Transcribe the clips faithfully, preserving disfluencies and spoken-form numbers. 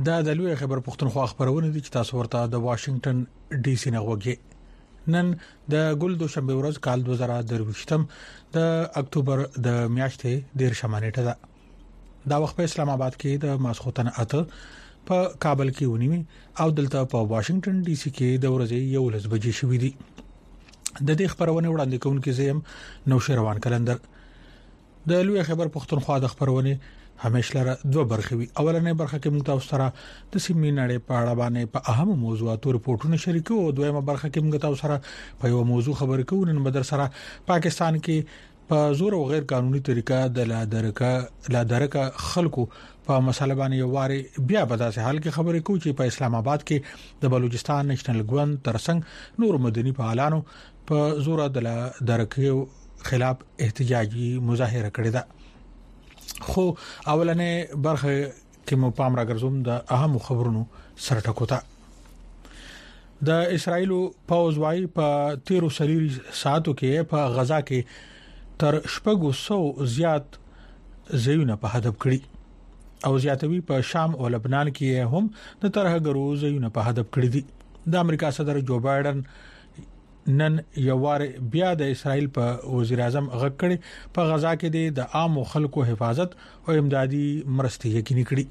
دا د لوی خبر پښتونخوا خبرونه دي چې تاسو ورته د واشنگټن ډي سي نه وګورئ. نن د ګل دوشنبه ورځ کال دوه زره درويشتم د اکتوبر د میاشتې ډیر شمانېټه ده. دا وخت په اسلام آباد کې د ماسخوتن اته په کابل کې ونیمي او دلته په واشنگټن ډي سي کې د ورځې یو لس بجې شوې دي. د دې خبرونه وړاندې کوونکې زم نو شروان کلندر. د لوی خبر پښتونخوا د خبرونه همیشه لره دوه برخې وي. اولنې برخه کې موږ تاسو سره د سیمې نړۍ په اړه باندې په اهم موضوعاتو رپورټونه شریکو او دویمه برخه کې موږ تاسو سره په یو موضوع خبرې کوو. نن بدر سره پاکستان کې په زور او غیر قانوني طریقه د لادرکا لادرکا خلکو په مسله باندې یو واري بیا په داسې حال کې خبرې کوو چې په اسلام آباد کې د بلوچستان نېشنل ګوند ترڅنګ نور مدني فعالانو په زور د لادرکو خلاف احتجاجي مظاهره کړې ده. خو اولنې برخه کې مو پام راګرځوم د اهم خبرونو سره ټکوتا. د اسرایل پوز وايي په تیرو سلیری ساعتو کې په غزا کې تر شپږو سو زیات ځایونه په هدف کړی او زیاتوي په شام او لبنان کې هم د ترهګرو ځایونه په هدف کړی دي. د امریکا صدر جو بایدن نن یو وار بیا د اسرایل په وزیر اعظم غږ کړي په غزا کې د عام خلکو حفاظت او امدادي مرستې یقیني کړي.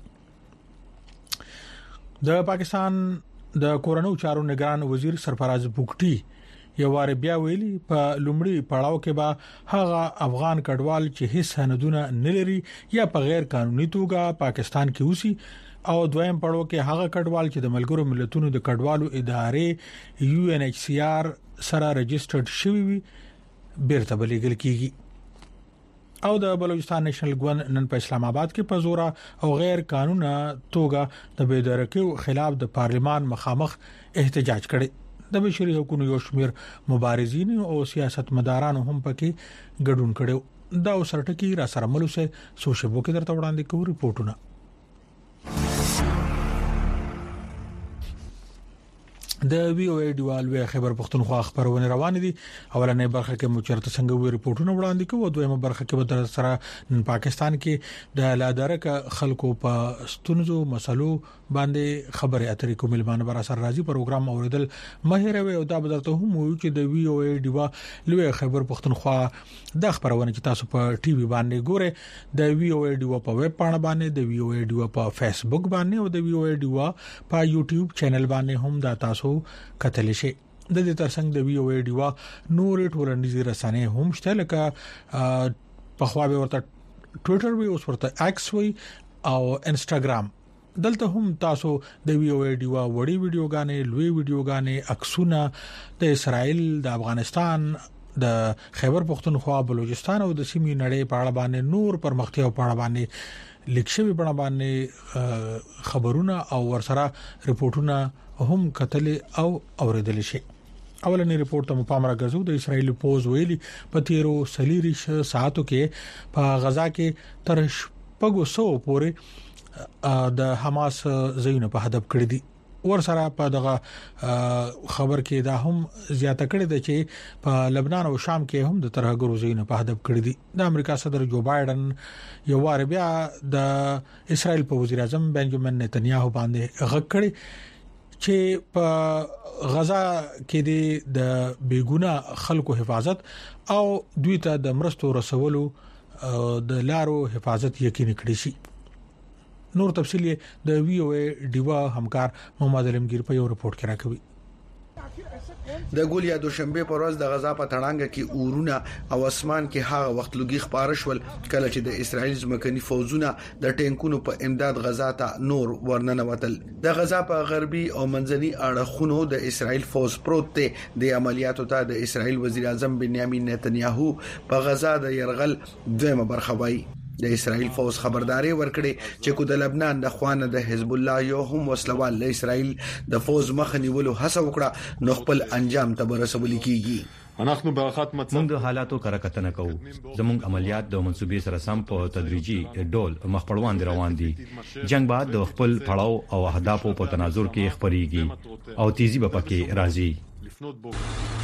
د پاکستان د کورونو چارو نگران وزیر سرفراز بوګټي یو وار بیا ویلي په لومړی پړاو کې به هغه افغان کډوال چې هیڅ سندونه نه لري یا په غیر قانوني توګه پاکستان کې اوسي او دویم پړاو کې هغه کډوال چې د ملګرو ملتونو د کډوالو ادارې یو ان ایچ سی آر سره رجسټرډ شوی وي بیرته بلېګل کیږي. او د بلوچستان نېشنل ګوند نن په اسلام آباد کې په زور او غیر قانوني توګه د بېدرکو خلاف د پارلمان مخامخ احتجاج کړي. د بشري حقوقو یو شمېر مبارزین او سیاستمدارانو هم پکې ګډون کړي. دا وسرټکی را سره ملوسه سوشبو کې درته وړاندې کوو ریپورتونه. د وی او ای ډیوالوي خبر پښتونخوا خبرونه روان دي. اولنې برخه کې مو چرته څنګه وی ریپورتونه وړاندې کوو او دویمه برخه کې به در سره پاکستان کې د لادرک خلکو په ستونزو مسلو باندې خبرې اترې کوم ملمانه بر اثر راځي. پروګرام اوریدل مهیروي او دا بدرته هم وي چې د وی او ای ډیوالوي خبر پښتونخوا د خبرونه چې تاسو په ټي وي باندې ګوره د وی او ای ډیو په ویب پاڼه باندې د وی او ای ډیو په فیسبوک باندې او د وی او ای ډیو په یوټیوب چینل باندې هم دا تاسو کتل شي. د دې ترڅنګ د وی او ای ډیوا نور ټولنیزې رسنۍ هم شته لکه په خوا به ورته ټوئیټر وی اوس ورته ایکس وی او انستګرام. دلته هم تاسو د وی او ای ډیوا وړي ویډیوګانې لوي ویډیوګانې عکسونه د اسرائیل د افغانستان د خیبر پختونخوا بلوچستان او د سیمې نړۍ په اړه باندې نور پرمختیا په اړه باندې لیکشوي بڼه باندې خبرونه او ورسره ریپورتونه هم کتل او اوریدل شي. اولنې ریپورت ته پام راغځو د اسرایل پوز ویلي په تیرو سلیری ساعتو کې په غزا کې تر شپږو سو پورې د حماس ځایونه په هدف کړی دي. ورسره په دغه خبر کې دا هم زیاته کړی دی چې په لبنان او شام کې هم د ترهګرو ځایونه په هدف کړی دي. د امریکا صدر جو بایدن یو وار بیا د اسرایل په وزیر اعظم بنجامین نتنیاهو باندې غږ کړی چې په غزا کې د بیګونه خلکو حفاظت او دوی ته د مرستو رسولو د لارو حفاظت یقیني کړی شي. نور تفصیل د وی او ای ډیوا همکار محمد علمگیر په یو رپورت کې راکوي. د ګول یا دوشنبه پر ورځ د غزا په تړانګه کې اورونه او اسمان کې هغه وخت لږی خبره شول کله چې د اسرایل ځمکني فوجونه د ټینکونو په امداد غزا ته نور ورننه وتل. د غزا په غربي او منځني اړخونو د اسرایل فوج پروت دی. د عملیاتو ته د اسرایل وزیر اعظم بنیامین نتنیاهو په غزا د يرغل دویمه برخه وایي. د اسرایل فوج خبرداري ورکړي چې کو د لبنان د خوانه د حزب الله یو هم وسلوال له اسرایل د فوج مخ نیولو هڅه وکړه نو خپل انجام ته برسول کیږي. موږ د حالاتو کارکتنه کوو. زموږ عملیات د منسوبې سره سم په تدریجي ډول مخ پر وړاندې روان دي. جنگ بعد د خپل پړاو او اهدافو په تناظر کې خبريږي او تیزی به پکې راځي.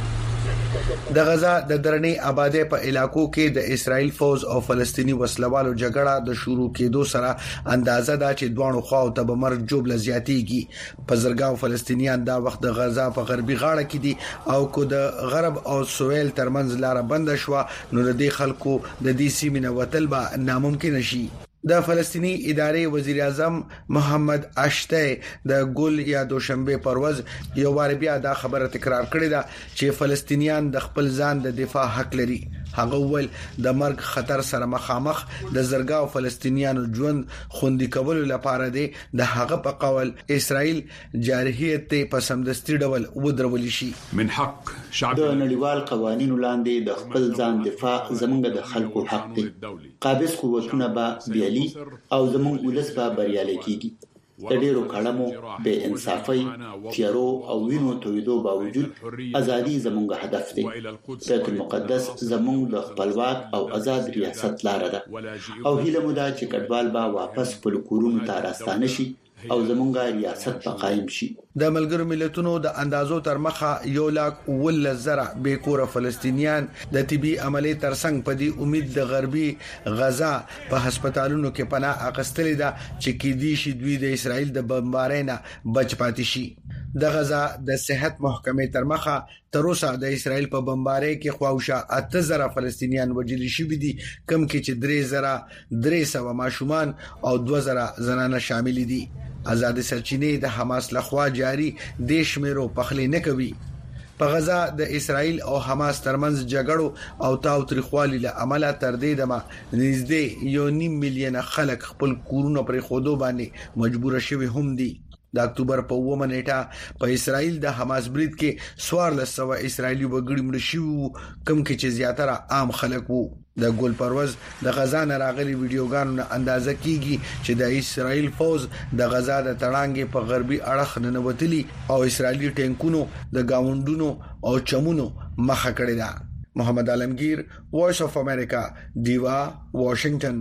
د غزا د درنې آبادی په علاقو کې د اسرایل فوز او فلسطینی وسلوالو جګړه د شروع کېدو سره اندازه دا چې دوه خواو ته به مرګ جوړ لزیاتېږي په زرګاو فلسطینیان دا وخت د غزا په غربي غاړه کې دي او کو د غرب او سویل ترمنځ لار بند شو نو د خلکو د دې سیمې نه وتل به ناممکن شي د فلسطینی ادارې وزیر اعظم محمد اشته د ګل یا دوشنبه پرواز یو وار بیا دا خبره تکرار کړې ده چې فلسطینیان د خپل ځان د دفاع حق لري هغه ول د مرګ خطر سره مخامخ د زرګاو فلسطینیانو ژوند خوندي کول لپاره دی د هغه په قول اسرائیل جارحیت ته په سمدستي ډول ودرول شي من حق شعب د نړیوال قوانینو لاندې د خپل ځان دفاع زمونږ د خلکو حق دی قابض قوتونه به بیالي او زمونږ ولس به بریالي کیږي د ډیرو کړمو به انصافي تیارو او وینو تویدو باوجود ازادي زمونږ هدف دی بیت المقدس زمونږ د خپلواک او آزاد ریاست لار ده او هیله مو ده چې کډوال به واپس په کورونو ته راستانه شي او زمونږ ریاست په قائم شي د ملګرو ملتونو د اندازو تر مخه یو لاک ول زره به کور فلسطینیان د طبي عملیات ترڅنګ په دې امید د غربي غزا په هسپتالونو کې پناه اخیستلې ده چې کې دي شي دوی د اسرائیل د بمبارۍ نه بچ پاتې شي د غزا د صحت محکمې تر مخه تر اوسه د اسرائیل په بمبارۍ کې خواوشه اته زره فلسطینیان وژل شوي دي کم کې چې درې زره درې سوه ماشومان او دوه زره زنانه شامل دي آزاد سرچینې د حماس لخوا جاری دیش میرو پخلې نه کوي په غزا د اسرائیل او حماس ترمنځ جګړو او تاو تریخوالي له عمله تر دې دمه نږدې یو نیم میلیون خلک خپل کورونه پر خودو باندې مجبور شوي هم دي د اکتوبر په اومه نیټه په اسرائیل د حماس برید کې سوار لسوه اسرایلی وګړي مړ شوي کم کې چې زیاتره عام خلک وو د ګل پرواز د غزا نه راغلي ویډیوګانو نه اندازه کیږي چې د اسرائیل فوز د غزا د تړانګې په غربي اړخ نه نوتلی او اسرایلی ټینکونو د گاونډونو او چمونو مخه کړې ده محمد عالمگیر وایس اف امریکا دیوا واشنگټن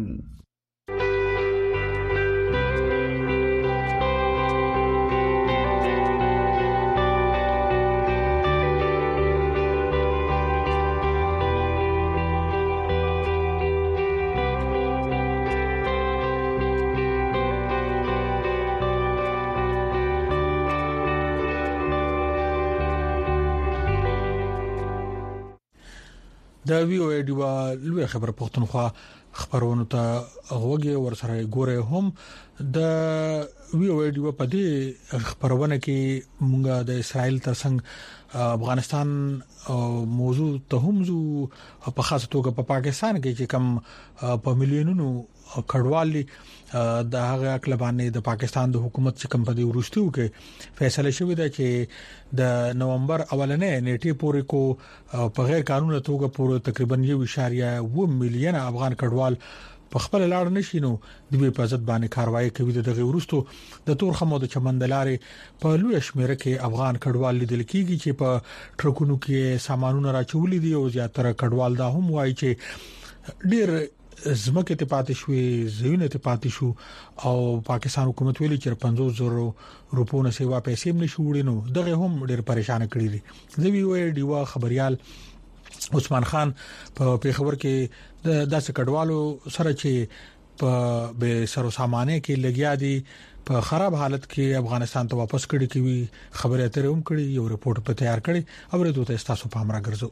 د وی او ای ډیوا لوی خبر پښتونخوا خبرونه ته غوږی ورسره ګوره هم د وی او ای ډیوا په دې خبرونه کې مونږه د اسرائیل ترڅنګ افغانستان موضوع ته هم زو په خاصه توګه په پاکستان کې چې کم په میلیونونو کډوالي د هغه کلبانې د پاکستان د حکومت چې کم په دې ورستیو کې فیصله شوې ده چې د نومبر اولنې نیټه پورې کو په غیر قانوني توګه پورې تقریبا یو اشاریه و میلیون افغان کډوال په خپل لاړ نشینو د وی په ځد باندې کاروایی کوي د دغه ورستو د تور خمو د چمندلارې په لوی شمیره کې افغان کډوال لیدل کیږي چې په ټرکونو کې سامانونه راچولې دي او زیاتره کډوال دا هم وایي چې ډیر زمکه ته پاتې شوې زوینه ته پاتې شو او پاکستان حکومت ویلي چې پنځوس زره روپونه سیوا پیسې هم نشو وړینو دغه هم ډیر پریشان کړی دي زوی وی ډیوا خبريال عثمان خان په پیښور کې د داسې کډوالو سره چې په به سر سامانه کې لګیا دي په خراب حالت کې افغانستان ته واپس کړي کوي خبره اترې هم کړي یو رپورت په تیار کړي او ورته تاسو په امر ګرځو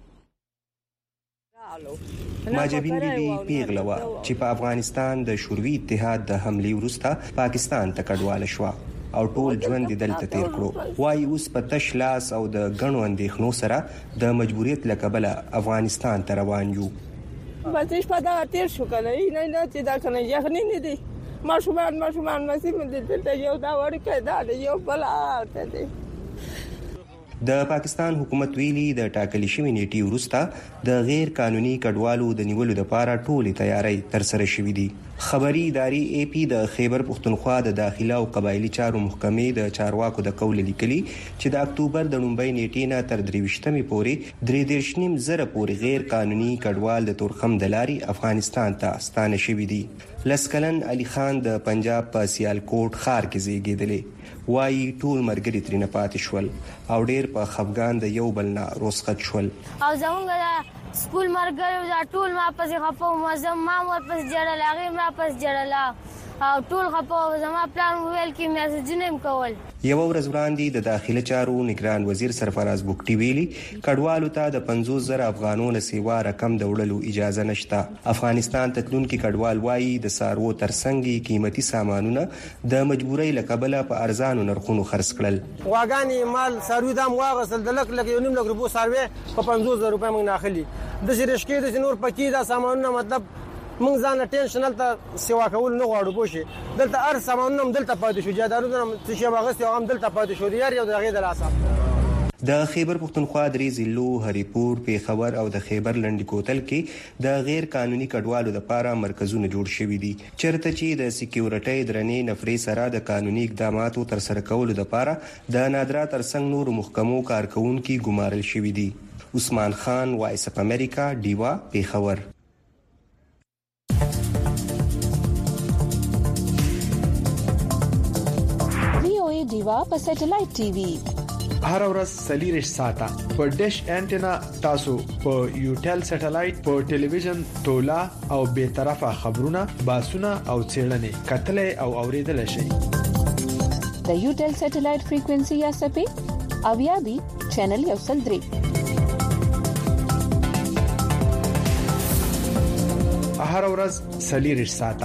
ماجبین بیبي پیغلوا چې په افغانستان د شوروي اتحاد د حمله وروسته پاکستان ته کډواله شو او ټول ژوند دلته تیر کړو وای اوس په تش لاس او د غنو اندېښنو سره د مجبوریت لکبله افغانستان ته روان یو بچش په دا تیر شو کنه نه نه چې دا کنه یخنی نه دي ماشومان ماشومان نصیب دې ته یو دا ورکه دا یو بل آته دي د پاکستان حکومت ویلي د ټاکلي شوی نیټي وروسته د غیر قانوني کډوالو د نیولو لپاره ټولې تیاری تر سره شوې دي خبري اداري اي پی د خیبر پختونخوا د داخله او قبایلی چارو محکمې د چارواکو د قول لیکلي چې د اکتوبر د لومړۍ نیټې نه تر درویشتمې پورې درې دېرش نیم زره پورې غیر قانوني کډوال د تورخم د لارې افغانستان ته ستانه شوي دي. لسکلن علي خان د پنجاب په سیالکوټ ښار کې زیږېدلی وایي ټول مرګري ترې نه پاتې شول او ډېر په خفګان د یو بل نه رخصت شول. او زمونږ سکول مرګري دا ټول ما پسې خپو مزم ما ور پسې جړل هغه ما پسې جړل او ټول خپو زما پلان ویل کې میسجونه کول. یو ورځ وړاندې د داخله چارو نگران وزیر سرفراز بوکټي ویلي کډوالو ته د پنځوس زره افغانونو سیوا رقم د وړلو اجازه نشته. افغانستان تتلونکي کډوال وایي د سارو ترڅنګ قیمتي سامانونه د مجبورۍ لکبله په ارزانو نرخونو خرڅ کړل. واګانی مال سارو دام واغسل د لک لک یو نیم لک روپو ساروي په پنځوس زره روپۍ موږ ناخلي د شریشکې د نور پکې دا سامانونه مطلب موږ ځان ټینشنل ته سیوا کول نه غواړو بوشي دلته هر سامانونه دلته پاتې شو جادارونه څه شی واغست یو هم دلته پاتې شو یار یو دغه د لاسه. د خیبر پختونخوا درې ضلعو هریپور پیښور او د خیبر لنډی کوتل کې د غیر قانوني کډوالو لپاره مرکزونه جوړ شوي دي چیرته چې د سکیورټي درنې نفرې سره د قانوني اقداماتو تر سره کولو لپاره د نادرا ترڅنګ نور محکمو کارکونکو ګمارل شوي دي. عثمان خان وایس اف امریکا دیوا پیښور. وی او ای دیوا په سټلایټ ټي وي هر ورځ سلیریش ساته په ډیش انټینا تاسو په یوټل سټلایټ په ټلویزیون تولا او به طرفه خبرونه باسونه او چیرنې کتلې او اوریدل شي. د یوټل سټلایټ فریکوئنسي یا سپې اویا بي چینل یو سل درې هر ورځ سلیریش ساته.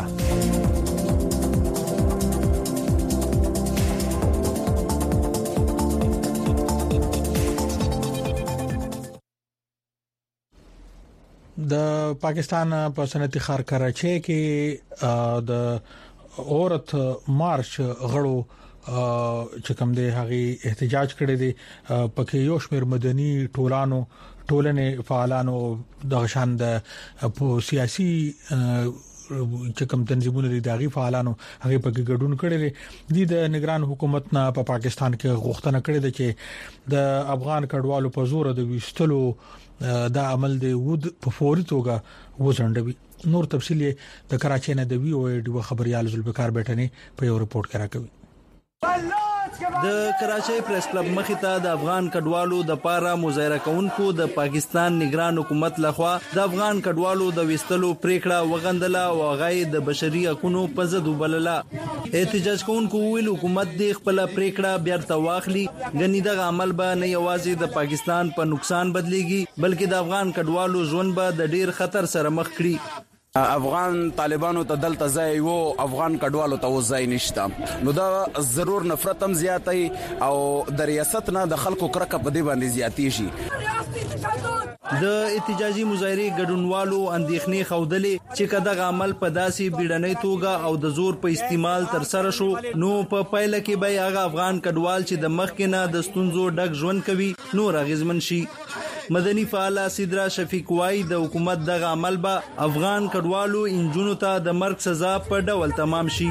د پاکستان په صنعتي ښار کراچۍ کې د اورت مارچ غړو چې کوم دی هغه احتجاج کړی دی پکې یو شمېر مدني ټولانو ټولنې فعالانو د شان د سیاسي چې کوم تنظیمونه دي داغي فعالانو هغه پکې ګډون کړي دي. د نگران حکومت نه په پا پاکستان کې غوښتنه کړې ده چې د افغان کډوالو په زور د وستلو دا عمل دی ود په فوري توګه وځنډوي. نور تفصیل د کراچۍ نه د وی او ای ډیو خبريال ذوالفقار بیٹنی په یو رپورت کې راکوي. د کراچۍ پریس کلب مخې ته د افغان کډوالو د پاره مظاهره کوونکو د پاکستان نگران حکومت لخوا د افغان کډوالو د وستلو پریکړه وغندله او غي د بشري حقوقو په ضد وبلله. احتجاج کوونکو ویل حکومت د خپل پریکړه بیرته واخلي غنی د عمل به نه یوازې د پاکستان په نقصان بدليږي بلکې د افغان کډوالو ژوند به د ډیر خطر سره مخ کړي. افغان طالبانو ته دلته ځای وو افغان کډوالو ته ځای نشته نو دا ضرور نفرت هم زیاتای او د ریاست نه د خلکو کرکه په دی باندې زیاتی شي. د احتجاجي مظاهره ګډونوالو اندېښنې خودلې چې کداغه عمل په داسي بیړنۍ توګه او د زور په استعمال تر سره شو نو په پایله کې به هغه افغان کډوال چې د مخکې نه د ستونزو ډک ژوند کوي نور اغیزمن شي. مدني فعال سیدرا شفیق وای د حکومت دغه عمل به افغان کډوالو انجونو ته د مرګ سزا په ډول تمام شي.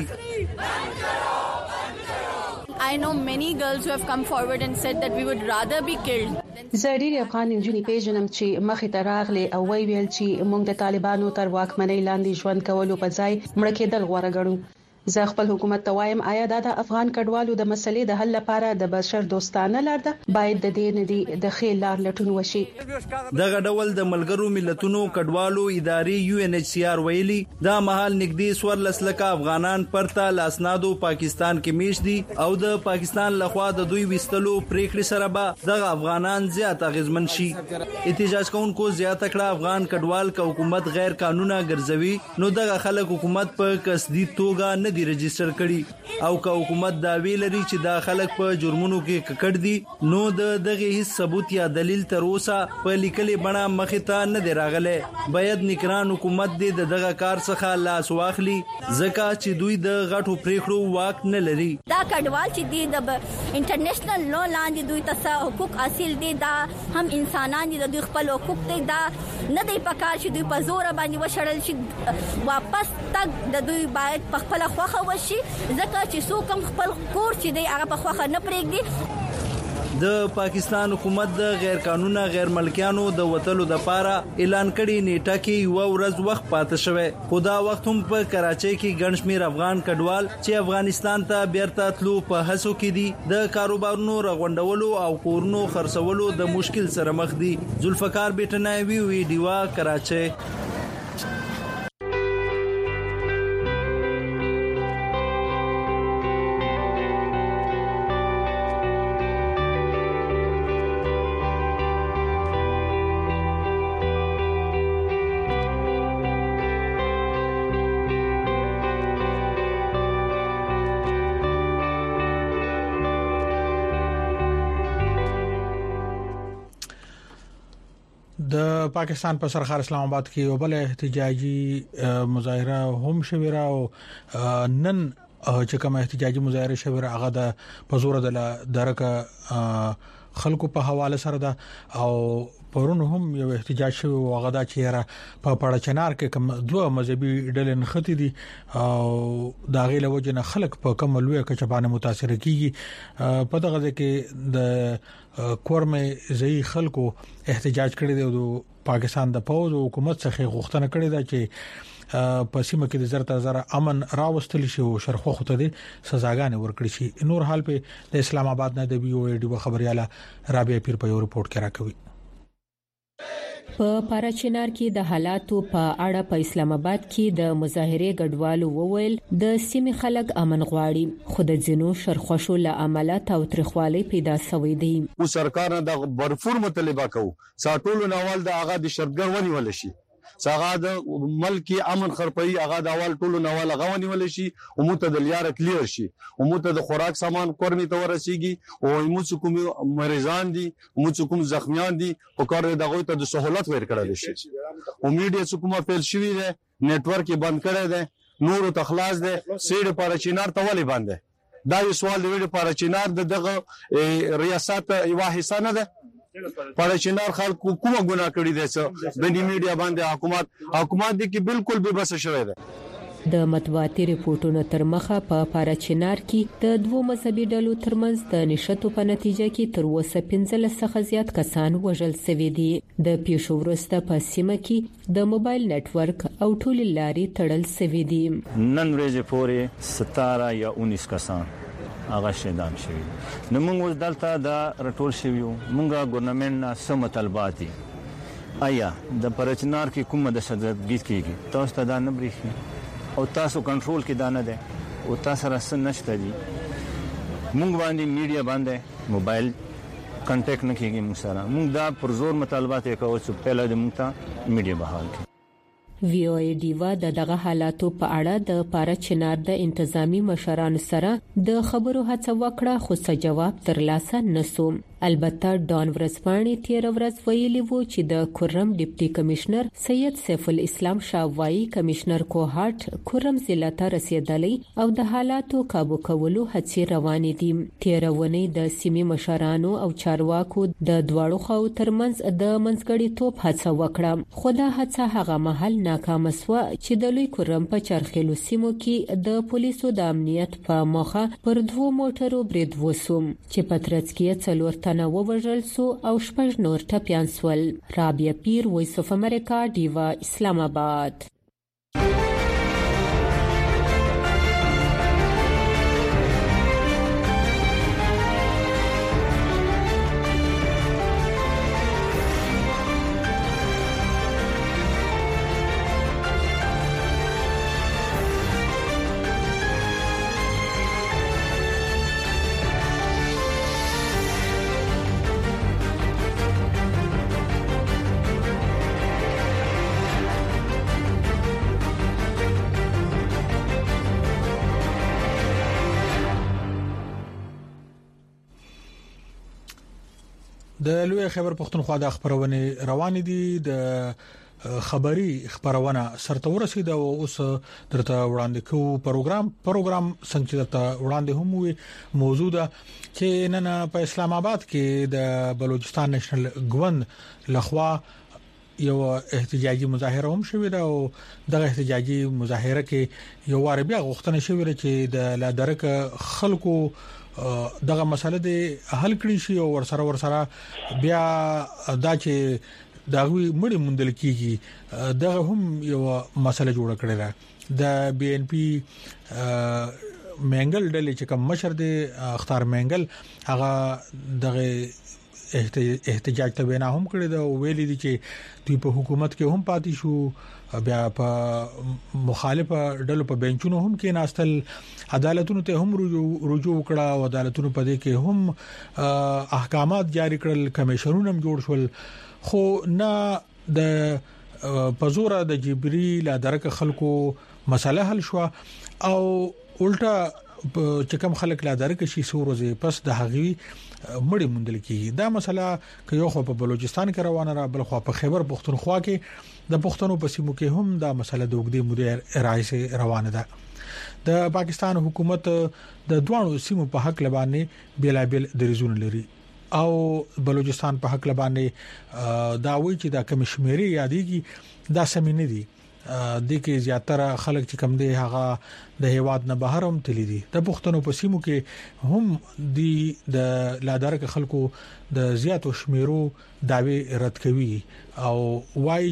I know many girls who have come forward and said that we would rather be killed. زړی افغان انجونی پیژنم چې مخې ته راغلي او وی ویل چې موږ د طالبانو تر واکمنۍ لاندې ژوند کولو په ځای مړ کېدل غوړه ګڼو. زه خپل حکومت ته وایم آیا دا د افغان کډوالو د مسلې د حل لپاره د بشر دوستانه لار ده باید د دې ندي د خیر لار لټون وشي. دغه ډول د ملګرو ملتونو کډوالو ادارې یو ان ایچ سی آر ویلي دا مهال نږدې سور لسلکه افغانان پرته لاسنادو پاکستان کې میش دي او د پاکستان لخوا د دوی وستلو پریکړې سره به دغه افغانان زیات اغیزمن شي. احتجاج کوونکو زیات کړه افغان کډوال ک حکومت غیر قانوني ګرځوي نو دغه خلک حکومت په قصدي توګه نه نه دی رجستر کړي او که حکومت دا ویل لري چې دا خلک په جرمونو کې ککړ دي نو د دغه هیڅ ثبوت یا دلیل تر اوسه په لیکلي بڼه مخې ته نه دی راغلی. باید نگران حکومت دې د دغه کار څخه لاس واخلي ځکه چې دوی د غټو پریکړو واک نه لري. دا کډوال چې دی د انټرنیشنل لو لاندې دوی ته حقوق حاصل دي دا هم انسانان دي د دوی خپل حقوق دي دا نه دی پکار چې دوی په زور باندې وشړل شي واپس تک د دوی باید په خپل خوخه وشي ځکه چې څوک هم خپل کور چې دی هغه په خوخه نه پرېږدي. د پاکستان حکومت د غیر قانوني غیر ملکیانو د وټلو د پاره اعلان کړي نیټه کې یو ورځ وخت پاتې شوی خو دا وخت هم په کراچۍ کې ګڼ شمېر افغان کډوال چې افغانستان ته بیرته تلو په هڅو کې دي د کاروبارونو رغونډولو او کورونو خرڅولو د مشکل سره مخ دي. ذوالفقار بیٹنای وی وی ډیوا کراچۍ. د پاکستان په سرخار اسلام آباد کې یو بل احتجاجي مظاهره هم شویرا او نن چې کوم احتجاجي مظاهره شویرا هغه د پزور د درکه خلکو په حواله سره ده او پرون هم یو احتجاج شوی وغه دا چې په پړه چنار کې کوم دوه مذهبي ډلې نختی دي او دا غیله وجنه خلک په کوم لوی کچبانه متاثر کیږي. په دغه کې د کورمه زئی خلکو احتجاج کړی دی او پاکستان د پوز او حکومت څخه غوښتنه کړې ده چې په سیمه کې د زرته زره امن راوستل شي او شرخو خته دي سزاګانې ورکړي شي. نور حال په د اسلام آباد نه د وی او ډي خبرياله رابعه پیر په یو رپورت کې راکوي. په پاراچینار کې د حالاتو په اړه په اسلام آباد کې د مظاهره ګډوالو وویل د سیمې خلک امن غواړي خو د جنو شرخوشو له عملات او ترخوالي پیدا شوې دي. او سرکار د برفور مطالبه کوي ساتولو نوال د اغا د شرګر ونی ول شي څنګه د ملکی امن خرپي هغه د اول ټولو نوال غونی ول شي او متدلیار کلیر شي او مت د خوراک سامان کورمي ته ورسیږي او موږ کوم مریضان دي موږ کوم زخمیان دي او کار دغه ته د سہولت ورکړل شي او میډیا حکومت فعال شوی دی نتورک بند کړی دی نور تخلاص دی سیډ پارچینار ته ولې باندې دا یو سوال دی پارچینار دغه ریاست یو حصہ نه ده پارچینار خلک کومه ګناه کړی دی چې د میډیا باندې حکومت حکومت دي کې بالکل به بس شوی دی. د مطبوعاتي ریپورتونو تر مخه په پاراچینار کې د دوه مذهبي ډلو ترمنځ د نشټو په نتیجه کې تر اوسه پنځه څخه زیات کسان وژل شوي دي. د پیښو وروسته په سیمه کې د موبایل نتورک او ټول لارې تړل شوي دي. نن ورځې پورې ستاره یا انیس کسان هغه شهیدان شوي نو موږ اوس دلته د رټول شوی موږ ګورنمنت سم طلبات آیا د پرچنار کې کومه د شدت کیږي تاسو ته دا نه بریخي او تاسو کنټرول کې دا نه ده او تاسو سره نشته دي موږ باندې میډیا باندې موبایل کانټیکټ نه کیږي موږ سره موږ دا پر زور مطالبات کوو چې پهله د موږ ته میډیا بحال کړي. وی او ای ډیوا د دغه حالاتو په اړه د پاراچینار د انتظامی مشرانو سره د خبرو هڅه وکړه خو څه جواب ترلاسه نشو. البته ډان ورسپانی تیر ورځ ویلي وو چې د کورم ډیپټي کمشنر سید سیف الاسلام شاوایی کمشنر کوهاټ کورم ضلع ته رسیدلی او د حالاتو काबू کولو هڅې روانې دي. تیرونی د سیمې مشرانو او چارواکو د دواړو خو ترمنځ د منځګړی توپ هڅه وکړه خو دا هڅه هغه محل ناکام شو چې د لوی کورم په چرخیلو سیمو کې د پولیسو د امنیت په مخه پر دوه موټرو برید وسوم چې پترڅ کې څلور تنه ووژل سو او شپږ نور ټپيان سول. رابعه پیر وایس اف امریکا ډیوا اسلام آباد. د لوی خبر پښتونخوا د خبرونه روان دي د خبري خبرونه سرته ورسید او اوس درته وړاندې کوو پروګرام پروګرام څنګه درته وړاندې هم وي موضوع ده چې نن په اسلام آباد کې د بلوچستان نېشنل ګوند لخوا یو احتجاجي مظاهره هم شوې ده او دغه احتجاجي مظاهره کې یو وار بیا غوښتنه شوې ده چې د لادرک خلکو دغه مسله د حل کړي شي او ورسره ورسره بیا دا چې داوی مړی مندل کیږي دغه هم یو مسله جوړ کړی ده د بي ان پی منګل ډلې چې کوم مشر دی اختر منګل هغه دغه احتجاج ته وینا هم کړی دا ویلي دي چې دوی په حکومت کې هم پاتې شو بیا په مخالفه ډلو په بنچونو هم کې ناستل عدالتونو ته هم رجوع وکړه او عدالتونو په دې کې هم احکامات جاری کړل کمیشنونه هم جوړ شول خو نه د پزوره د جبريل درک خلکو مسله حل شو او الټا چې کوم خلک لا درک شي سورزه پس د هغوی مړی مندل کیږي دا مسله که یو خو په بلوچستان کې روانه را بل خو په خیبر پختونخوا کې د پښتنو په سیمو کې هم دا مسله د وګړي مدیر رائے سره روانه ده د پاکستان حکومت د دوه سیمو په حق لبانې بیلابل دریزونه لري او بلوچستان په حق لبانې دا وایي چې دا کمشمیري یادېږي دا سمینه دي د کې زیاتره خلک چې کم دي هغه د هیواد نه بهر هم تللی دي د پښتنو په سیمو کې هم دي د لادرک خلکو د زیاتو شمیرو داوی رد کوي او وایي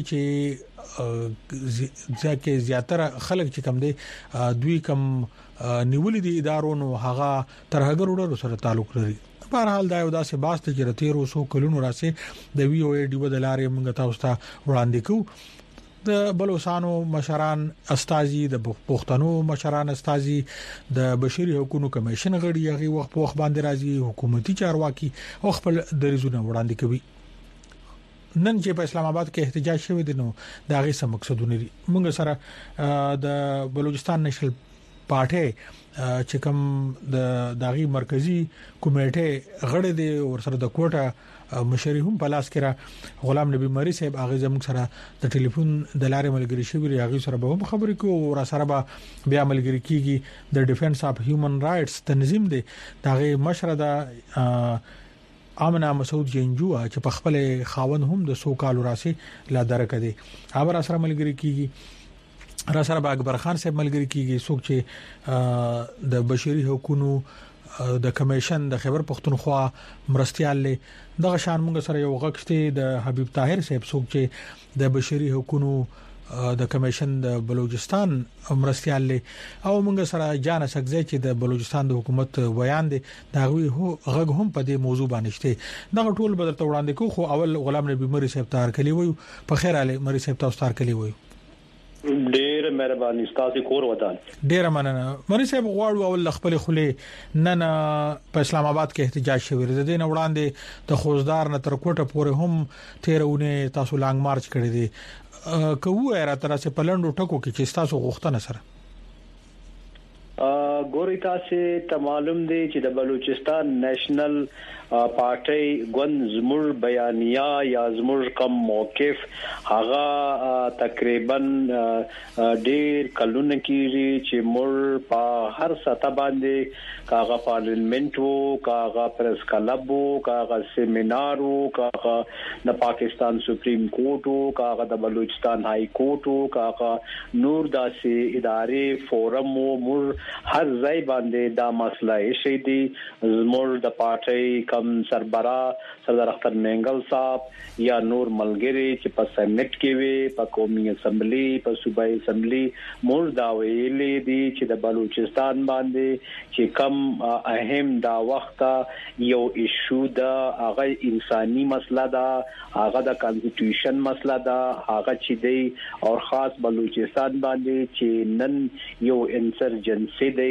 چې ځکه زیاتره خلک چې کم دي دوی کم نیولې دي ادارونو هغه ترهګر وړو سره تعلق لري په هر حال دا یو داسې باست چې راتیر اوسو کلونو راسي د وی او ای ډیو د لارې موږ تاسو ته وړاندې کوو د بلوچستانو مشران استازي د پښتنو مشران استازي د بشري حقوقو کمیشن غړي هغه وخت په وخت باندې راځي حکومتي چارواکي او خپل دریزونه وړاندې کوي نن چې په اسلام آباد کې احتجاج شوی دی نو دا غي سم مقصدونه دي موږ سره د بلوچستان نېشنل پارټي چې کوم د داغي مرکزی کمیټه غړي دي او سره د کوټه مشري هم په لاس کې را غلام نبی مری صاحب هغه زموږ سره د ټلیفون د لارې ملګری شوی هغه سره به هم خبرې کوو او سره به بیا ملګری کیږي د ډیفنس اف هیومن رائټس تنظیم دی داغه مشره د امنا مسعود جنجو چې په خپل خاون هم د سو کال راسي لا درک دي هغه سره ملګری کیږي را سره با اکبر خان صاحب ملګری کیږي څوک چې د بشري حقوقو د کمیشن د خیبر پختونخوا مرستيال له دغه شان موږ سره یو غږشته د حبیب طاهر صاحب څوک چې د بشري حقوقو د کمیشن د بلوچستان مرستيال له او موږ سره جان سکزه چې د بلوچستان د حکومت بیان دي دا غوي هو غږ هم په دې موضوع باندې شته دغه ټول بدل ته وړاندې کو خو اول غلام نبی مری صاحب تار کلی وي په خیر علي مری صاحب تاسو تار کلی وي ډېر مهرباني ستاسو کور ودان ډېر مننه مری صاحب غواړو اول خپل خله نن په اسلام آباد کې احتجاج شوی د دین وړاندې د خوزدار نه تر کوټه پورې هم تیرونه تاسو لانګ مارچ کړی دی کوو را تر څه پلندو ټکو کې چې تاسو غوښتنه سره ا ګوري تاسو ته معلوم دی چې د بلوچستان نېشنل پارټي ګوند زموږ بیانیه یا زموږ کوم موقف هغه تقریبا ډیر کلونه کېږي چې مور په هر سطح باندې کاغه پارلیمنت وو کاغه پریس کلب وو کاغه سیمینار وو کاغه د پاکستان سپریم کورټ وو کاغه د بلوچستان های کورټ وو کاغه نور داسې ادارې فورم وو مور هر ځای باندې دا مسله شي دي زموږ د پارټي کم سربرا سردار اختر منګل صاحب یا نور ملګری چې په سېنات کې وي په قومي اسمبلی په صوبایي اسمبلی مور دا ویلې دي چې د بلوچستان باندې چې کم اهم دا وخت یو ایشو دا هغه انساني مسله ده هغه د کانسټیټیوشن مسله ده هغه چې دی او خاص بلوچستان باندې چې نن یو انسرجنسي دی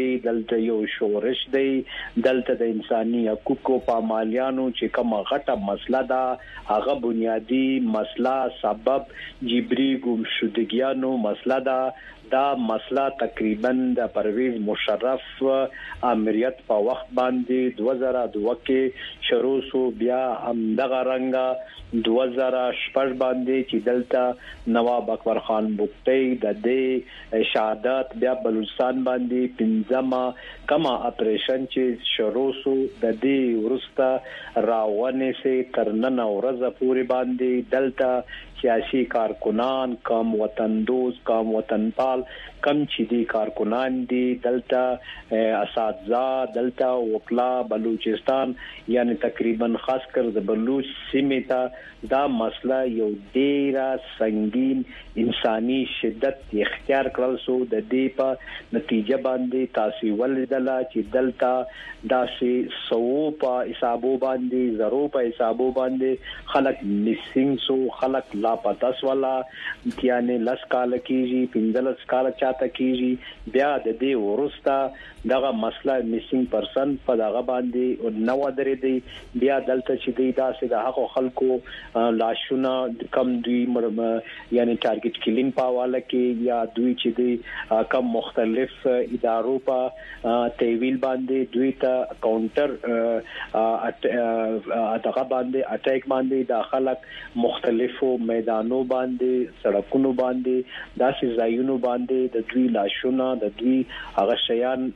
دی دلته یو شورش دی دلته د انساني حقوقو پامالیانو چې کومه غټه مسله ده هغه بنیادی مسله سبب جبري ګمشدګیانو مسله ده دا مسله تقریبا د پرویز مشرف امریت په وخت باندې دوه زره دوه کې شروع سو بیا هم دغه رنګه دوه زره شپږ باندې چې دلته نواب اکبر خان بوقټي د دې شهادت بیا بلوچستان باندې پنځمه کما اپریشن چې شروع سو د دې ورسته راوونه سي ترنن اورزه پوری باندې دلته سیاسي کارکنان کم وطن دوست کم وطن پال کم چې دي کارکنان دي دلته اساتذه دلته وکلا بلوچستان یعنی تقریبا خاص کر د بلوچ سیمه ته دا مسله یو ډیره سنگین انساني شدت اختیار کړل سو د دې په نتیجه باندې تاسو ولدلا چې دلته داسې سو په حسابو باندې زرو په حسابو باندې خلک مسینګ سو خلک لاپتاس والا یعنی لاس کال کیږي پنځلس کال چاته کیږي بیا د دې ورسته دغه مسله مسینګ پرسن په دغه باندې نو درې دی بیا دلته چې دی داسې د حق خلکو لاشونه کم دوی یعنی ټارګټ کلین په حواله کې یا دوی چې دی کم مختلف ادارو په تیویل باندې دوی ته کاونټر دغه باندې اٹیک باندې داخلك مختلفو میدانو باندې سړکونو باندې داسې ځایونو باندې د دوی لاشونه د دوی هغه شیان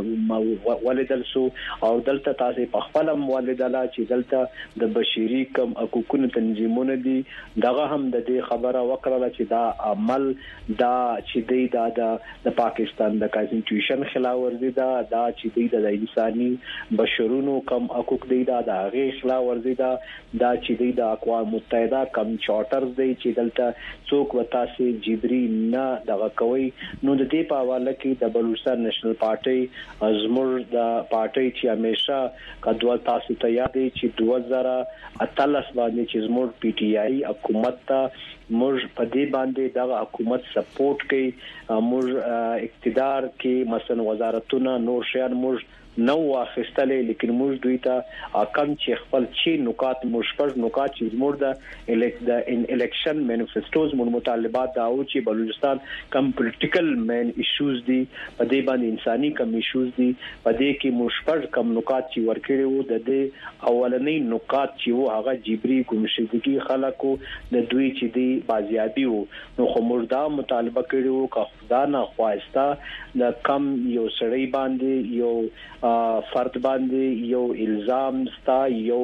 ولدل سو او دلته تاسو په خپل ولدل چې دلته د بشري کم حقوقو تنظیمونه دي دغه هم د دې خبره وکړه چې دا عمل دا چې دی دا د پاکستان د کانسټیټیوشن خلاف ورزي دا دا چې دی د انساني بشرونو کم حقوق دی دا د هغه خلاف ورزي دا دا چې دی د اقوام متحده کم چارټرز دی چې دلته څوک وتا سي جبري نه دغه کوي نو د دې په حواله کې د بلوچستان نېشنل پارټي ازمر د پارټي چې همیشه کډوال تاسو ته یاد دي چې دوه زره اتلس باندې چې زموږ پی ټی آی حکومت ته موږ په دې باندې د حکومت سپورټ کوي موږ اقتدار کې مثلا وزارتونه نور شیان موږ نو واخستلې لیکن موږ دوی ته کم چې خپل چی نکات مشپړ نکات چې زموږ د د الیکشن مانیفیسټوز مون مطالبات دا او چې بلوچستان کم پولیټیکل مین ایشوز دي په دې باندې انساني کم ایشوز دي په دې کې مشپړ کم نکات چې ورکړي وو د دې اولنې نکات چې وو هغه جبري ګمشدګي خلکو د دوی چې دی بازیابي وو نو خو موږ دا مطالبه کړو چې خدا نه خواسته د کم یو سړی باندې یو فرد باندې یو الزام ستا یو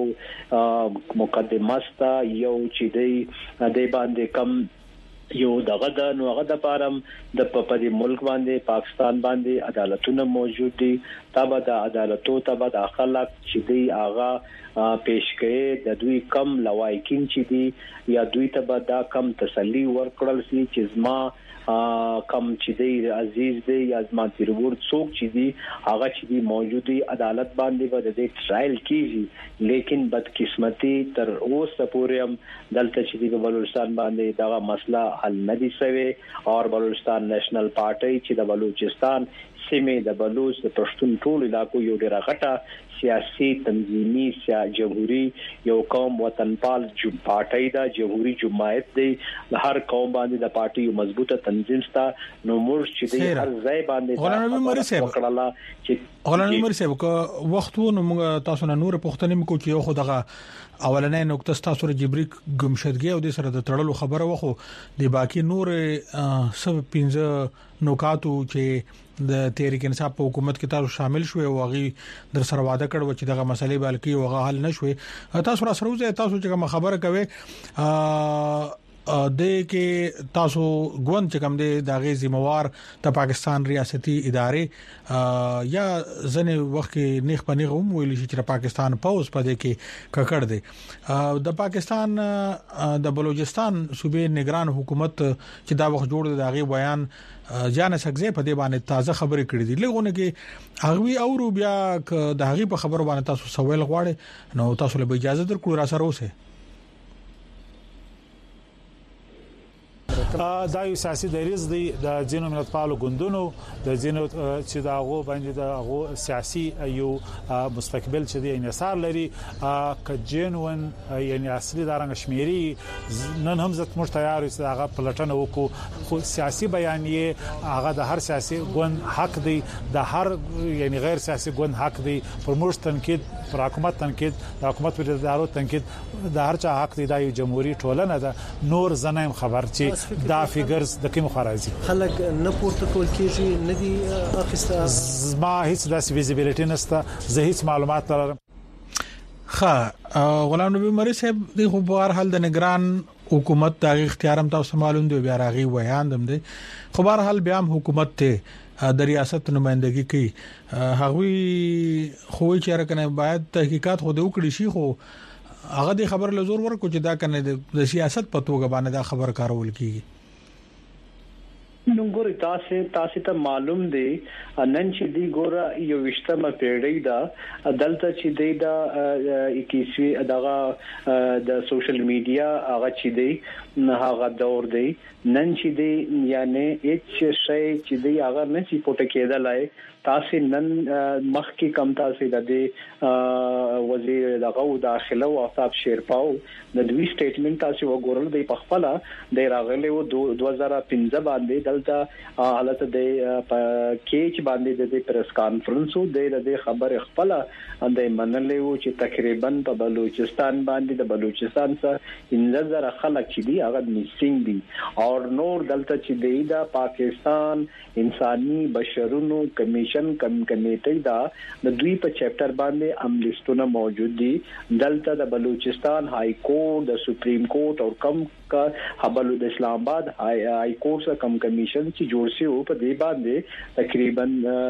مقدمه ستا یو چې دی د باندې کم یو دغه د نو هغه د پارم د په دې ملک باندې پاکستان باندې عدالتونه موجود دي تابع د عدالتو تابع د اخلاق چې دی هغه پیش کړي د دوی کم لوایکین چې دی یا دوی ته دا کم تسلی ورکړل سي چې زما کم چې دی عزیز دی یا زما تیرور څوک چې دی هغه چې دی موجودي عدالت باندې به د ټرایل کیږي لیکن بدقسمتي تر اوسه پورې هم دلته چې دی په بلوچستان باندې دا مسله حل نه دي شوی او بلوچستان نېشنل پارټي چې د بلوچستان سیمه د بلوچ د پښتون ټول علاقو یو ډیره غټه سیاسي تنظیمي سیاسي جمهوریت یو قوم وطنپال جو پارټي دا جمهوریت جماعت دی هر قوم باندې د پارټي یو مضبوطه تنظیم ستا نو موږ چې دی هر ځای باندې غلام مری صاحب چې غلام مری صاحب کو وختونه موږ تاسو نه نور پښتنې مکو چې خو دغه اولنې نقطه تاسو ر جبري ګمشدګي او د سره د تړلو خبره وخو د باقي نور سب پنځه نوکاتو چې د تحریک انصاف په حکومت کې تاسو شامل شوي او غي در سره وعده کړو چې دغه مسلې بلکې وغه حل نشوي تاسو را سره وځي تاسو چې خبره کوي د کې تاسو ګوند چې کوم دی دغه ذمہوار د پاکستان ریاستي ادارې یا ځنې وخت کې نیخ پنیغه هم ویل شي چې پاکستان پوز په دې کې ککړ دی د پاکستان د بلوچستان صوبې نگران حکومت چې دا وخت جوړ دی دغه بیان جان سګزه په دې باندې تازه خبرې کړې دي لګونه کې هغه او بیا د هغه په خبرو باندې تاسو سوال غواړي نو تاسو له اجازه درکړو را سره اوسه دا یو سیاسي دریز دی د جنو ملتپالو ګوندونو د جنو چې دا غو باندې د غو سیاسي یو مستقبل چې دی انحصار لري ک جنون یعنی اصلي دارنګ شمیري نن هم زت مش تیار چې هغه پلټنه وکړو خو سیاسي بیانیه هغه د هر سیاسي ګوند حق دی د هر یعنی غیر سیاسي ګوند حق دی پر موږ تنقید پر حکومت تنقید د حکومت پر ادارو تنقید د هر چا حق دی د جمهوریت ټولنه ده نور زنایم خبر چې دا فیګرز د کوم خارجي خلک نه پورته ټول کیږي نه دي اخیسته ما هیڅ داس ویزیبিলিټی نشته زه هیڅ معلومات لرم. ښه غلام نبی مری صاحب د خو بهر حال د نگران حکومت د اختیارم تاسو معلوم دی بیا راغي ویان دم دی خو بهر حال بیا حکومت ته د ریاست نمائندګي کوي هغوی خو چې راکنه باید تحقیقات خو د وکړي شي خو هغه د خبر له زور ورکو چې دا کنه د سیاست په توګه باندې دا خبر کارول کیږي. نو ګورې تاسو تاسو ته معلوم دی نن چې دی ګوره یو وشتمه پیړۍ دا دلته چې دی دا اکیسوي دغه د سوشل میډیا هغه چې دی هغه دور دی نن چې دی یعنی هیڅ شی چې دی هغه نه چې پټ کېدلای تاسو نن مخکې کم تاسو د وزیر دغه داخله او افتاب شیرپاو د دوی سټیټمنټ تاسو وګورل دی په خپل د راغله و دوه هزار پنځه باندې دلته حالت د کېچ باندې د پریس کانفرنس او د خبر خپل د منلې و چې تقریبا په بلوچستان باندې د بلوچستان سره انځر خلک چې دی هغه میسینګ دي او نور دلته چې دی دا پاکستان انساني بشرونو کمیشن کم کمیټې دا د دوی په چپټر باندې املیستونه موجود دي دلته د بلوچستان های کورټ د سپریم کورټ او کم کا حبل د اسلام آباد های کورټ سره کم کمیشن چې جوړ شي او په دې باندې تقریبا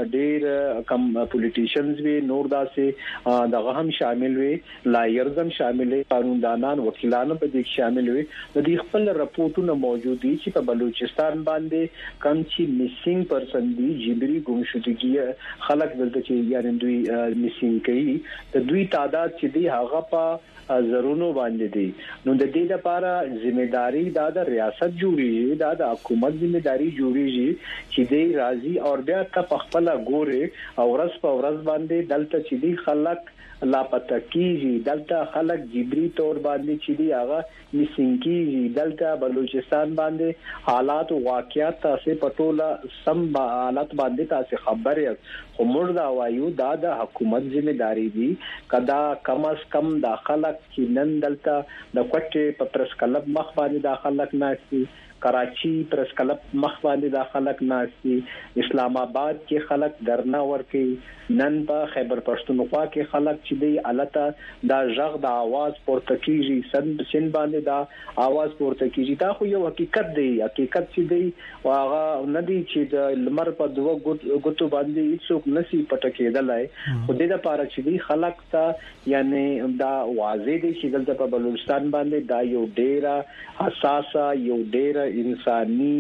ډېر کم پولیټیشنز وی نور داسې دغه هم شامل وي لایرز هم شامل وي قانوندانان وکیلان په دې شامل وي د دې خپل راپورټونه موجود دي چې په بلوچستان باندې کم چې میسینګ پرسن دي جبري ګمشدګي خلک دلته چې یعنی دوی میسینګ کوي د دوی تعداد چې دی هغه په زرونو باندې دي نو د دې لپاره ځمېداري د ریاست جوړي دا د حکومت ځمېداري جوړيږي چې دی راضي او بیا ته خپل ګوره او ورځ په ورځ باندې دلته چې دی خلک لا پته کیږي دلته خلک جبري تور باندې چې دی هغه میسینګ کیږي دلته بلوچستان باندې حالات او واقعیات تاسو پټوله سم حالات باندې تاسو خبره خو موږ دا وایو دا د حکومت ځمېداري دي کدا کم از کم د خلک چې نن دلته د کوټه په پرس کلب مخ باندې د خلک ناشتي کراچي پرس کلب مخ باندې د خلک ناشتي اسلام آباد کې خلک درنا ورکي نن په خیبر پښتونخوا کې خلک چې دی الته دا ژغ د आवाज پورته کیږي سن سن باندې دا आवाज پورته کیږي دا خو یو حقیقت دی حقیقت چې دی واغه ندی چې د لمر په دوه غوتو باندې هیڅوک نسی پټ کېدلای خو دې لپاره چې دی خلک ته یعنی دا واضح دی چې دلته په بلوچستان باندې دا یو ډیره حساسه یو ډیره انساني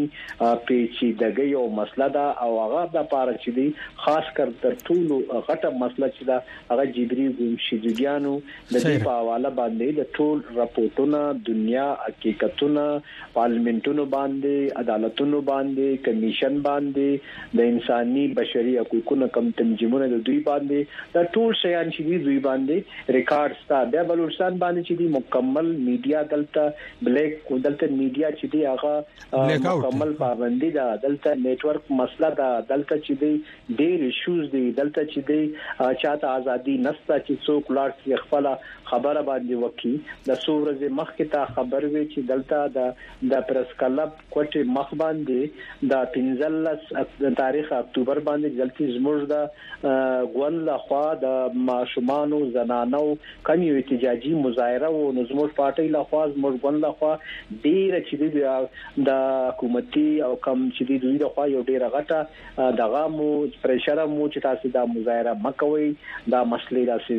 پیچیدګي او مسله ده او هغه د لپاره چې دی خاص کر تر ټولو غټه مسله چې دا هغه جبري ګمشدګیانو د دې په حواله باندې د ټول راپورټونه دنیا حقیقتونه پارلیمنتونو باندې عدالتونو باندې کمیشن باندې د انساني بشري حقوقو کم تنظیمونه د دوی باندې دا ټول شیان چې دوی باندې ریکارډ ستا د بلوچستان باندې چې دی مکمل میډیا دلته بلیک دلته میډیا چې دی هغه مکمل پابندي ده دلته نیټورک مسله ده دلته چې دی ډېر ایشوز دي دلته چې دی چاته ازادي نسته چې څوک لاړ شي خپل خبره باندې وکي د سورزه مخ کې تا خبر وی چې دلته د د پرس کلب کوټه مخ باندې د پنځلس تاریخ اکتوبر باندې جلتی زموږ د غون لا خوا د ماشومانو زنانو کمیو احتجاجي مظاهره او نظموش پارټي لا خوا زموږ غون لا خوا ډیر چې دی د حکومتي او کم چې دی دوی د خوا یو ډیر غټه دغه مو پرشر مو چې تاسو دا مظاهره مکوي دا مسلې راسي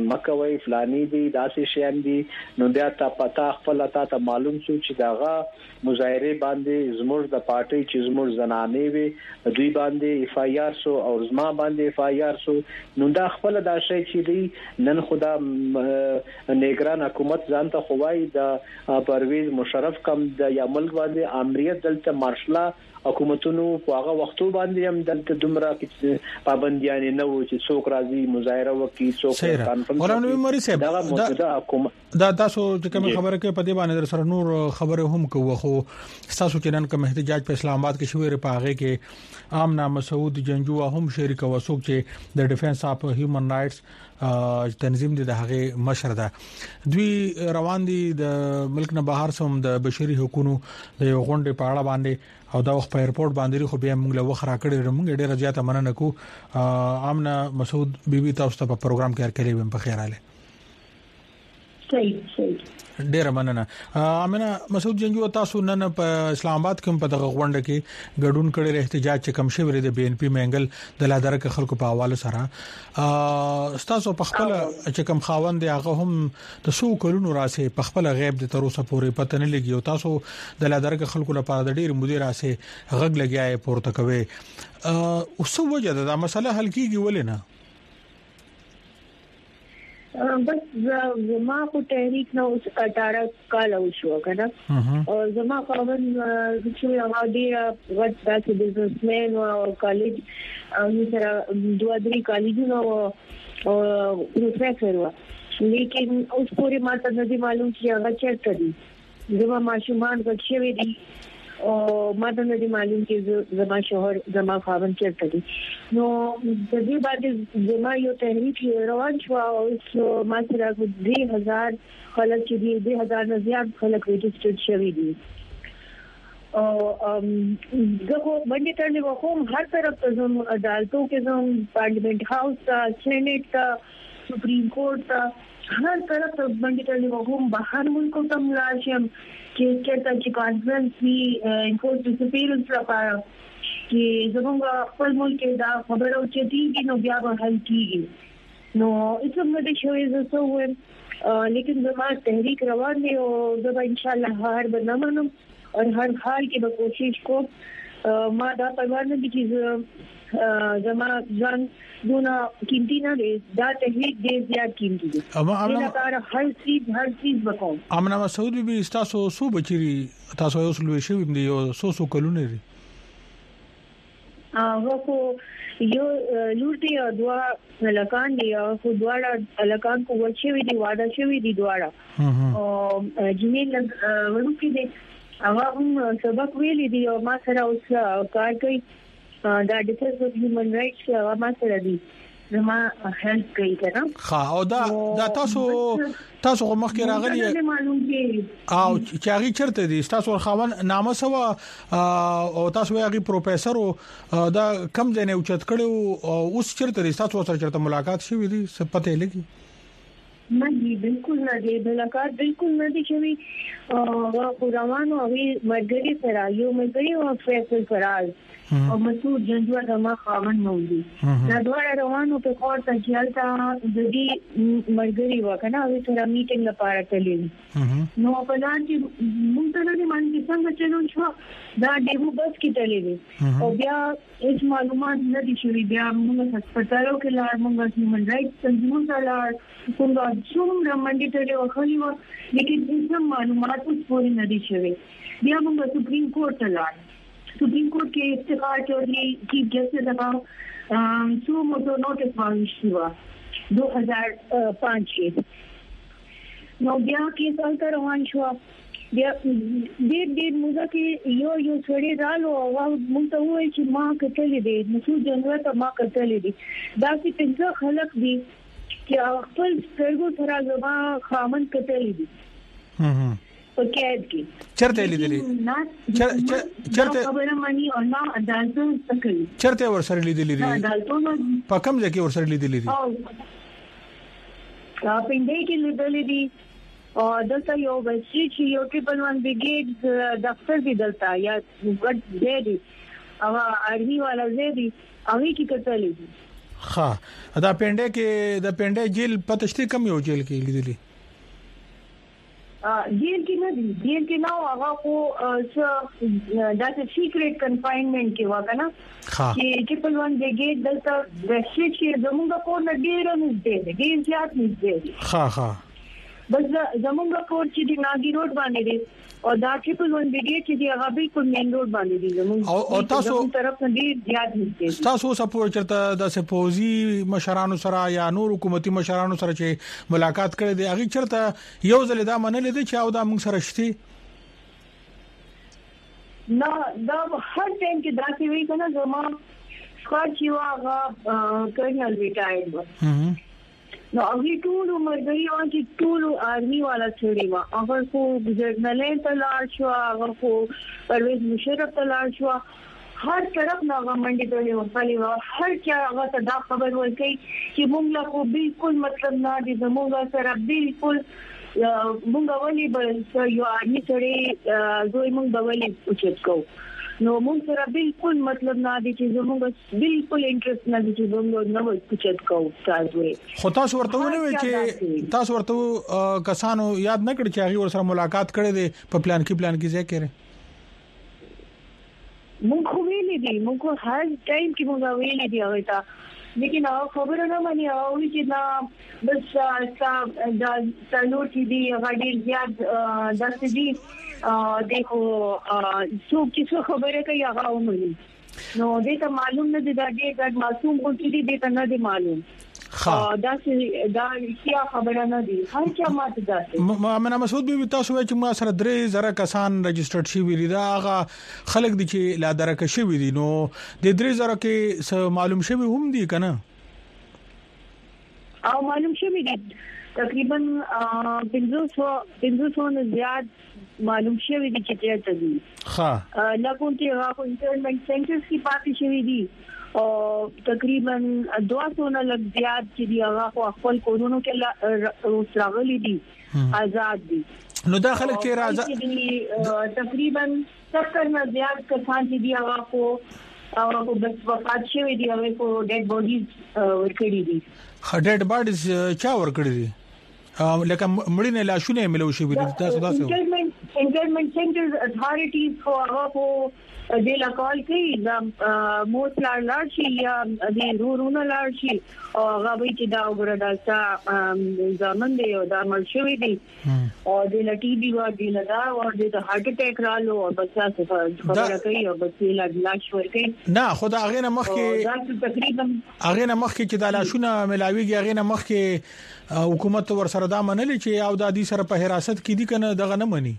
چې مکوي فلاني دي داسې شیان دي نو بیا تا پتا خپل تا ته معلوم شو چې داغه مظاهره باندې زموږ د پارټي چې زموږ زنانه وي دوی باندې اف آی آر سو او زما باندې اف آی آر سو نو دا خپل دا شی چې دی نن خدا نگران حکومت ځانته خوای د پرویز مشرف کم د یا ملک باندې امریت دلته مارشلا حکومتونو په هغه وختو باندې هم دلته دومره کې پابندیان نه و چې څوک راځي مظاهره وکړي څوک کانفرنس ولانو مری صاحب دا دا تاسو چې کوم خبره کې پدې باندې در سره نور خبره هم کوو خو تاسو چې نن کوم احتجاج په اسلام آباد کې شوې رپاغه کې آمنا مسعود جنجو هم شریک وسوک چې د ډیفنس اف هیومن رائټس تنظیم د هغه مشر ده دوی روان دي د ملک نه بهر سم د بشري حقوقو د یو غونډې په اړه باندې او دا وخت په ایرپورټ باندې خو بیا موږ له وخت راکړې موږ ډېر زیاته مننه کو آمنا مسعود بیبي تاسو ته په پروګرام کې هر کله په خیر اله صحیح صحیح ډیر مننه امنه مسعود جنجو تاسو نن په اسلام آباد کې په دغه غونډه کې ګډون کړي احتجاج چې کم شوی د بي ان پی منګل د لادرک خلکو په حواله سره تاسو په خپل چې کم خاوند هغه هم د سو کلونو راسه په خپل غیب د تر اوسه پورې پته نه لګي او تاسو د لادرک خلکو لپاره د ډیر مدیر راسه غږ لګیاي پورته کوي او څه وجه ده دا مسله حل کیږي ولې نه بس زما کو تحریک نو اٹھارہ کال او شو کنه او زما خاون چې هغه ډیر غټ داسې بزنسمن او کالج او سره دوه درې کالجونو او پروفیسور و لیکن اوس پوری ماته نه دي معلوم چې هغه چیرته دي زما ماشومان غوښوي دي او ماته نه دي معلوم چې زما شوهر زما خاون چیرته دي نو د دې باندې زما یو تحریک روان شو او ما سره د دې هزار خلک چې دي د هزار نه زیات خلک ريجسترډ شوي دي او دغه باندې ترنه وقوم هر طرف ته زم عدالتو کې زم پارلیمنت هاوس ته سېنات ته سپریم کورټ ته هر طرف ته باندې ترنه وقوم بهر ملکو ته ملاشم چې چېرته چې کانفرنس وی انفورس ډیسپیرنس لپاره چې زموږ خپل ملک دا خبره او چې دي نو بیا به حل کیږي نو اسمه د شوې زه سو لیکن زما تحریک روان دی او زه ان شاء الله هر بنمنم او هر حال کې به کوشش کوم ما دا پروا نه دي چې زما ځان دونه قیمتي نه دي دا تحریک دې زیات قیمتي دي دا کار هر چیز هر چیز وکوم امنا مسعود بي تاسو سو بچري تاسو یو سلوي شوی دی یو سو سو کلونه دي هغه کو یو لورتي دوا لکان دی او دواړه لکان کو وچوي دي واده شوی دي دواړه او جمیل ورکې دي هغه هم سبق ویلي دي او ما سره اوس کار کوي دا ډیفنس اف هیومن رائټس ما سره دي زما هیلپ کوي کنه ها او دا دا تاسو تاسو مخکې راغلي او چې هغه چرته دي تاسو خاون نامه سوا او تاسو هغه پروفیسور دا کم ځنه اوچت کړو اوس چرته دي تاسو سره چرته ملاقات شوې دي څه پته لګي نه دي بالکل نه دي ملاقات بالکل نه دي شوی او روانو او مرګري سره یو مرګري او فیصل فراز او مسعود جنجو زما خاون نو دي دا ډول روانو په خور ته چلتا د دې مرګري وکنه او سره میټینګ لپاره تللی نو په لان چې مونږ ته نه مانځي څنګه چلون شو دا دیو بس کې تللی او بیا هیڅ معلومات نه دي شوی بیا موږ هسپتالو کې لار موږ هیومن رائټس تنظیمونو ته لار څنګه څومره منډي ته وخلی و لیکن هیڅ معلومات اوس پورې نه دي شوی بیا موږ سپریم کورټ ته لار سپریم کورٹ کے افتخار چودھری چیف جسٹس لگاؤ سو موٹو نوٹس پابلش ہوا دو ہزار پانچ کے نو بیا کیس آلتا روان شوا بیا دیر دیر موزا کے یو یو سوڑے رالو آواز مونتا ہوئے چی ماں کتلی دے مسعود جنوہ تا ماں کتلی دے دا سی پنزا خلق دی کہ اخفل سرگو سرا زمان خامن کتلی دی پکید کی چرته لیدلی چرته خبره مانی او نه عدالتو تکلی چرته ور سره لیدلی دی عدالتو په کوم ځای کې ور سره لیدلی دی او پندې کې لیدلی دی او دلته یو بچی چې یو ټریپل ون بریګیډ دفتر دی دلته یا وګړ دی او ارمي والا زیدي هغه کې کتلې دي ها دا پنده کې د پنده جیل پتهشتي کم یو جیل کې لیدلی ا جیل کې نه دی جیل کې نو هغه کو دا سیکریټ کنفاینمنت کې وکنه چې ټریپل ون بیګیټ دلته د شي زمونږ کو نه ډیر نږدې دی ډیر زیات نږدې دی ها ها بس زمونږ کور چې دی ناګي روډ باندې دی او دا ټریپل ون بیګیټ چې دی هغه بالکل مین روډ باندې دی زمونږ او تاسو طرف نه ډیر زیات نږدې تاسو سپورټ چرته د سپوزي مشرانو سره یا نور حکومتي مشرانو سره چې ملاقات کړي دی هغه چرته یو ځل دا منل دي چې او دا موږ سره شتي نه دا هر ټیم کې دا څه وی کنه زما ښکار چې واغه کرنل ریټایرډ و نو هغه ټول عمر دی او چې ټول آرمي والا چړي وا هغه کو جرنالین ته لاړ شو هغه کو پرویز مشرف ته لاړ شو هر طرف نه غمنډي ته وفالي وا هر چا هغه ته دا خبر ورکړي چې موږ لا کو بالکل مطلب نه دي زموږ سره بالکل موږ ولي به یو آرمي چړي دوی موږ به ولي اوچت کو نو موږ سره بالکل مطلب نه دي چې زموږ بالکل انټرست نه دي چې موږ نو اوچت کو تاسو خو تاسو ورته ونه چې تاسو ورته کسانو یاد نه کړی چې هغه ور سره ملاقات کړي دي په پلان کې پلان کې ځای کړي موږ خو ویلې دي موږ هر ټایم کې موږ ویلې دي هغه ته لیکن هغه خبره نه مانی او چې دا بس تا دا څلور چې دی هغه ډیر زیات داسې دي دیکھو څوک چې خبره کوي هغه ومني نو دې ته معلوم نه دي دا ډیر ګډ معصوم کو چې دې ته نه دي معلوم ها دا چې دا کیا خبره نه دي هر چا ماته ده مانا مسعود به تاسو چې ما سره درې زره کسان رجسټرډ شي ویل دا هغه خلک دي چې لا درکه شي وي دي نو د درې زره کې معلوم شوی هم دي کنه او معلوم شوی دي تقریبا پنځه سوه نه زیات معلوم شوی دي چې ته دي ها لکه چې هغه انټرنیټ سنټرز کی پاتې شوی دي او تقریبا دو سوه نه لږ زیات چې دی هغه خپل کورونو کې راغلي دي آزاد دي نو داخله کې راځي تقریبا ستر نه زیات کسان چې دی هغه کو او بس وفات شوی دی هغه کو ډیډ بودیز ورکړي دي ډیډ بودیز چا ورکړي دي لکه مړی نه لاشونه ملو شي وي تاسو تاسو انټرمنټ سنټرز اتھارټیز خو هغه کو د لا کال کوي دا موت لاړ شي یا د رورونه لاړ شي او هغه به چې دا وګړه داستا ځامن دی او دا مرشوي دي او د لټي دی وا دی نه دا او د هارت اٹیک رالو او بس تاسو خبره کوي او بس لا لاش ورکي نه خدا هغه نه مخکې دا تقریبا هغه نه مخکې چې د لاشونه ملاويږي هغه نه مخکې حکومت ور سره دا منل چې او د دې سره په حراست کې دي کنه دغه نه مني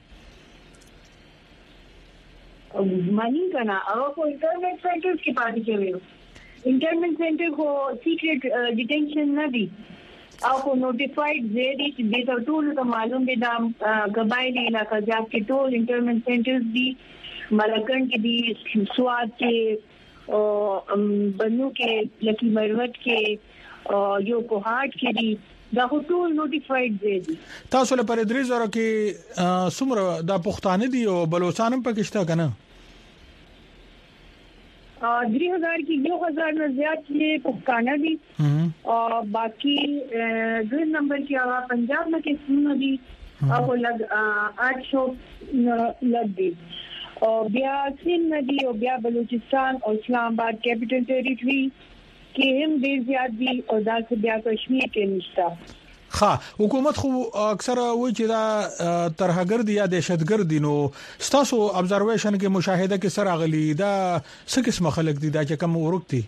مانی کنا هغه کو انټرنیټ سنټرز کې پاتې شوی انټرنیټ سنټر کو سیکریټ ډیټینشن نه دی او کو نوټیفاید زیری چې د ټول ته معلوم دي د قبایلی علاقې کې ټول انټرنیټ سنټرز دي ملکن کې دي سواد کې او بنو کې لکی مروت کې یو کوهات کې دي دا ټول نوټیفاید دي تاسو له پر درې زره کې څومره د پښتانه دي او بلوچستان هم پکښتا کنه درې هزار کې یو هزار نه زیات چې پښتانه دي او باقي دوه نمبر کې هغه پنجاب نه کې څونه دي او لګ آठ سو لګ دي او بیا سند دي او بیا بلوچستان او اسلام آباد کیپټل ټریټری کې هم ډیر زیات دي او دا چې بیا کشمیر کې نشته ها حکومت خو اکثر وایي چې دا ترهګر دي یا دهشتګر دي نو ستاسو ابزرویشن کې مشاهده کې سره غلي دا څه قسم خلک دي دا چې کوم ورک دي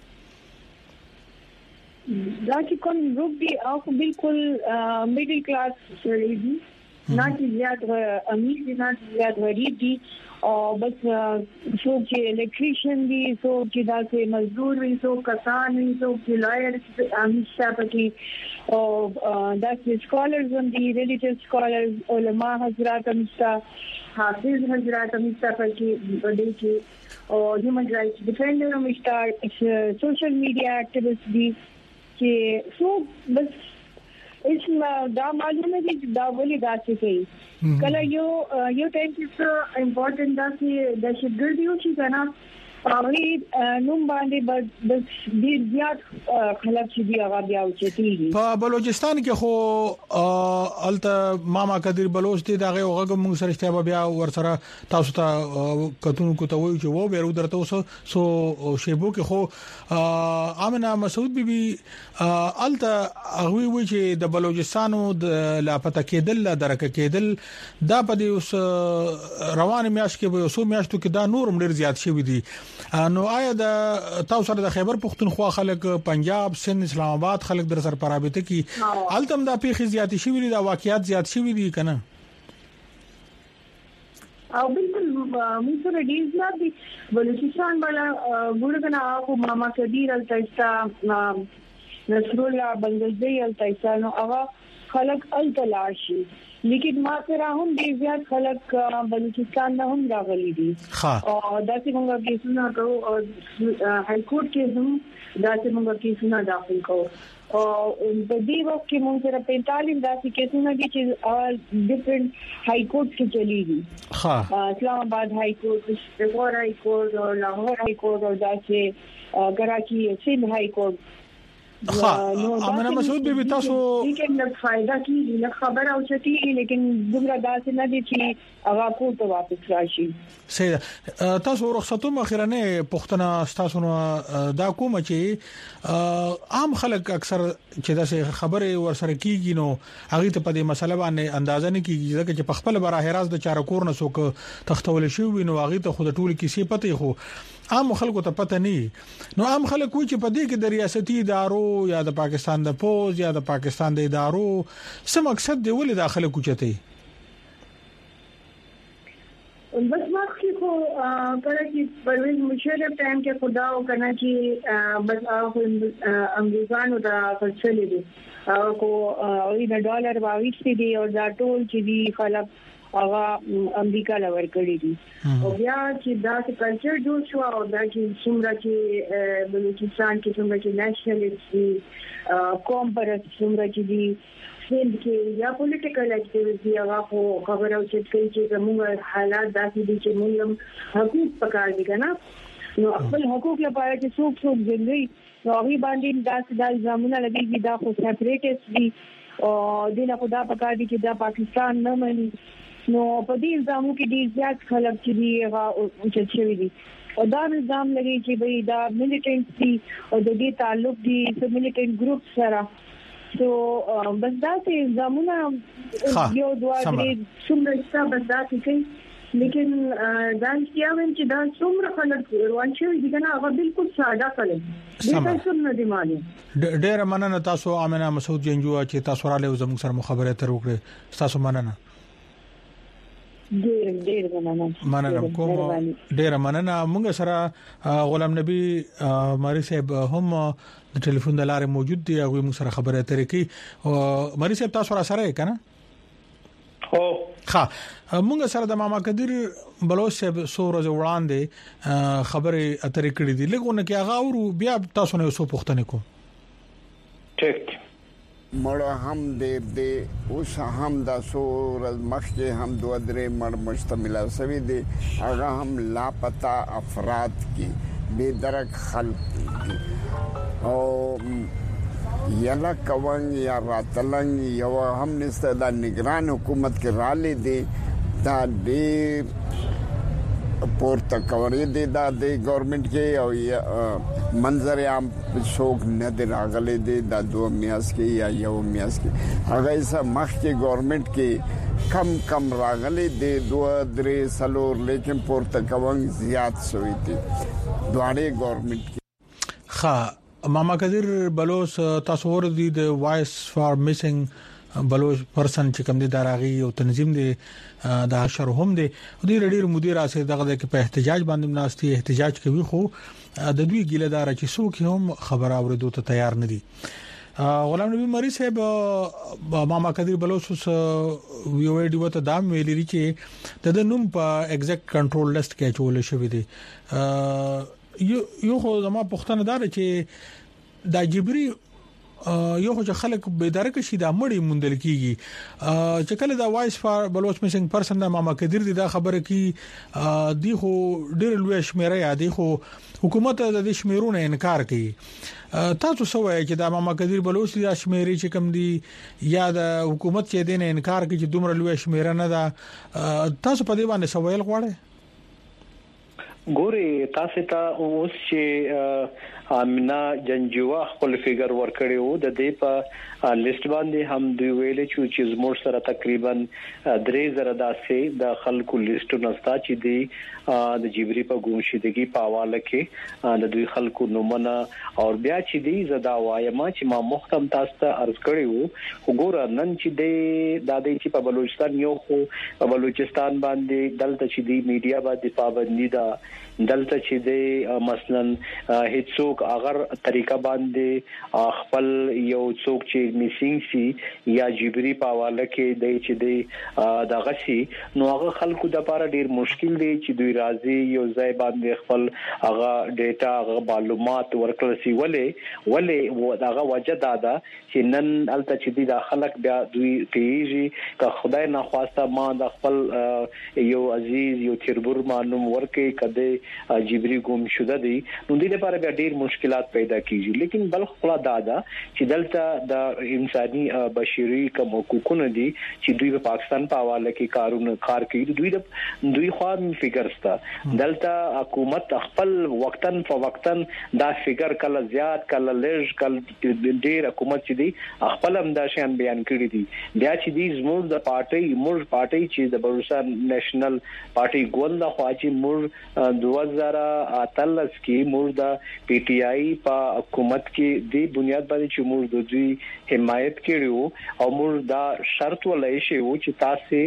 دا چې کوم ورک دي او بالکل میډل کلاس سړي دي نه چې زیات امیر دي نه زیات غریب دي او بس څوک چې الیکټریشن دي څوک چې داسې مزدور وي څوک کسان وي څوک چې لایر همیشه پکې او داسې سکالرز هم دي ریلیجیس سکالرز علما حضرات همیشه حافظ حضرات همیشه پکې بډې کې او هیومن رائټس ډیفندر همیشه سوشل میډیا اکټیویسټ دي چې څوک بس اسما دا معلومه دي دا ولې داسې کوي کله یو یو ټایم چې امپورټنت دا چې د شګردیو چې کنه هغه نوم باندې د ډیر زیات خلک چې دی هغه بیا اوچتيږي. په بلوچستان کې خو الته ماما قدیر بلوچ دی دغه هغه موږ سره اشتباه بیا ورسره تاسو ته کتون کو ته وایي چې وو بیرو درته وسو سو شیبو کې خو امنه مسعود بیبي الته هغه وی چې د بلوچستانو د لاپته کېدل درک کېدل دا په دې اوس روان میاش کې به اوسو میاشتو کې دا نور ډیر زیات شوی دي. نو آیا د تاسو سره د خیبر پختونخوا خلک پنجاب سند اسلام آباد خلک در سره پرابطه کې التم دا پیخي زیات شوی دي دا واقعیات زیات شوی دي کنه او بالکل موږ سره ډیر زیات دي بلوچستان والا ګورګنا او ماما کبیر التایستا نصر الله بنگلدی التایستا نو هغه خلک التلاشي لیکن ما سره هم ډیر زیات خلک بلوچستان نه هم راغلي دي او دا څنګه کې څنګه کو هاي کورټ کې هم دا څنګه کې څنګه داخل کو او د دې وخت کې موږ سره پینتالیس داسې کیسونه دي چې ډیفرنٹ هاي کورټ کې چلیږي ها اسلام آباد هاي کورټ پېښور هاي کورټ او لاهور هاي کورټ او داسې کراچي سند هاي کورټ ها امنه مسعود بیبي تاسو لیکن د فائدہ کی نه خبر او چتی لیکن دومره داسې نه دي چې هغه کو ته واپس راشي. سید تاسو رخصتو مخیرنه پښتنه تاسو دا کوم چې عام خلک اکثر چې دا خبره ورسره کیږي نو هغه ته په دې مسله باندې اندازه نه کیږي ځکه چې په خپل براه راز د چارکور نه سوک تختول شي نو هغه ته خود ټول کیسې پته خو عام خلکو ته پته نه نو عام خلک وی چې په دې کې د ریاستي ادارو یا د پاکستان د پوز یا د پاکستان د ادارو سم مقصد دی ولې داخله کوچته بس ما خو کله چې پرویز مشرف ټایم کې خدا او کنه چې بس هغه انګریزانو دا فلسفه دي او کو د ډالر واوښتي دي او دا ټول چې دي خلک هغه امریکا لور کړی دي او بیا چې دا چې کلچر جوړ شو او دا چې څومره چې بلوچستان کې څومره چې نېشنلیست دي قوم پرست څومره چې دي سند کې یا پولیټیکل اکټیویټي هغه خو خبره او چې کوي چې موږ حالات داسې دي چې موږ حقوق پکار دي کنه نو خپل حقوق لپاره چې څوک څوک ځلوي نو هغه باندې داسې د ځامونه لګي دا خو سپریټیست دي او دغه خدا پکار دي چې دا پاکستان نه مني نو په دې نظام کې ډیر زیات خلک چې دی هغه چې شوی دي او دا نظام لري چې به دا ملیټنټ دي او د دې تعلق دي د ملیټنټ ګروپ سره سو بس دا چې نظامونه یو دوه درې څومره څه بس دا چې لیکن دا چې دا څومره خلک روان شوی دي کنه هغه بالکل ساده کړي دې تاسو نه دی مالي ډېر مننه تاسو امنه مسعود جنجو چې تاسو را له زموږ سره مخابره تر وکړه تاسو مننه ډېر ډېر مننه مننه کوم ډېر مننه موږ سره غلام نبی ماری صاحب هم د ټلیفون د لارې موجود دی هغه موږ سره خبره اترې کوي او ماری صاحب تاسو را سره کنه هو ها موږ سره د ماما قدیر بلوچ صاحب سورز وړاندې خبره اترې کړې دي لګونه کې هغه ورو بیا تاسو نه وسو پښتنه کو ټیک مړه هم دې دې اوس هم د سور مخکې هم دوه درې مړ مشتمل شوی دي هغه هم لاپتا افراد کې بے درک خلق او یلا کوان یا راتلنګ یو هم نست د نگران حکومت کې رالي دي دا دې پورته کوي دي دا د گورنمنت کې او منظر عام شوق نه دی راغلي دي د دوه میاس کې یا یو میاس کې هغه سم مخ کې گورنمنت کې کم کم راغلي دي دوه درې سلور لیکن پورته کوي زیات شوی دي دواړه گورنمنت کې ها ماما قدیر بلوچ تاسو ور دي د وایس فار میسنګ بلوچ پرسن چې کوم دي دراغي او تنظیم دي د حشر هم دي د ډېر مدیر اسه دغه د په احتجاج باندې مناستي احتجاج کوي خو د دوی ګیلهدار چې څوک هم خبر اورېدو ته تیار نه دي غلام نبی مری صاحب ماما قدیر بلوچ وی وی ډیو ته دام ویلي چې د نوم په ایگزیکټ کنټرول لیست کې چول شوی دي یو یو خو زما پښتنه دار چې دا جبري یو خو خلک به درک شي د مړی مندل کیږي چې کله دا وایس فار بلوچ میسنګ پرسن د ماما کدیر دی دا خبره کی دی خو ډیر لوی شمیره یادي خو حکومت د دې شمیرونو انکار کوي تاسو سوای چې د ماما کدیر بلوچ د شمیرې چې کم دی یا د حکومت چې دین انکار کوي چې دومره لوی شمیره نه ده تاسو په دې باندې سوال غواړئ ګوري تاسو ته اوس چې امنا جنجوا خپل فیګر ورکړی وو د دې په لیست باندې هم دوی ویلې چې زموږ سره تقریبا درې زره داسې د خلکو لیست نستا چې دی د جبري په ګومشدګي په حواله کې د دوی خلکو نومونه او بیا چې دی زدا وایم چې ما محکم تاسو ته عرض کړی وو وګوره نن چې دی د دې چې په بلوچستان یو خو په بلوچستان باندې دلته چې دی میډیا باندې پابندي ده دلته چې دی مثلا هیڅ اگر طریقه باندې خپل یو څوک چې میسینګ سي یا جبري په حواله کې دی چې دی د غشي نو هغه خلکو د لپاره ډیر مشکل دی چې دوی راځي یو ځای باندې خپل هغه ډیټا هغه معلومات ورکړل سي ولې ولې هغه وجه دا ده چې نن الته چې دی د خلک بیا دوی پیږي که خدای نه خواسته ما د خپل یو عزیز یو تیربور معلوم ورکې کده جبري ګم شوه دی نو دې لپاره بیا ډیر مشکلات پیدا کیږي لیکن بل خپل دادا چې دلته د انساني بشري کوم حقوقونه دي چې دوی په پاکستان په حواله کې کارونه کار کوي دوی د دوی خو فکرستا دلته حکومت خپل وقتن په وقتن دا فکر کله زیات کله لږ کله ډیر حکومت چې دی خپل هم دا شان بیان کړی دي بیا چې دی زموږ د پارټي موږ پارټي چې د بلوچستان نېشنل پارټي ګوند خو چې موږ دوه هزار اتلس کې موږ د پی ټی آی په حکومت کې د بنیاد باندې چې موږ د دوی حمایت کړو او موږ دا شرط ولای شي چې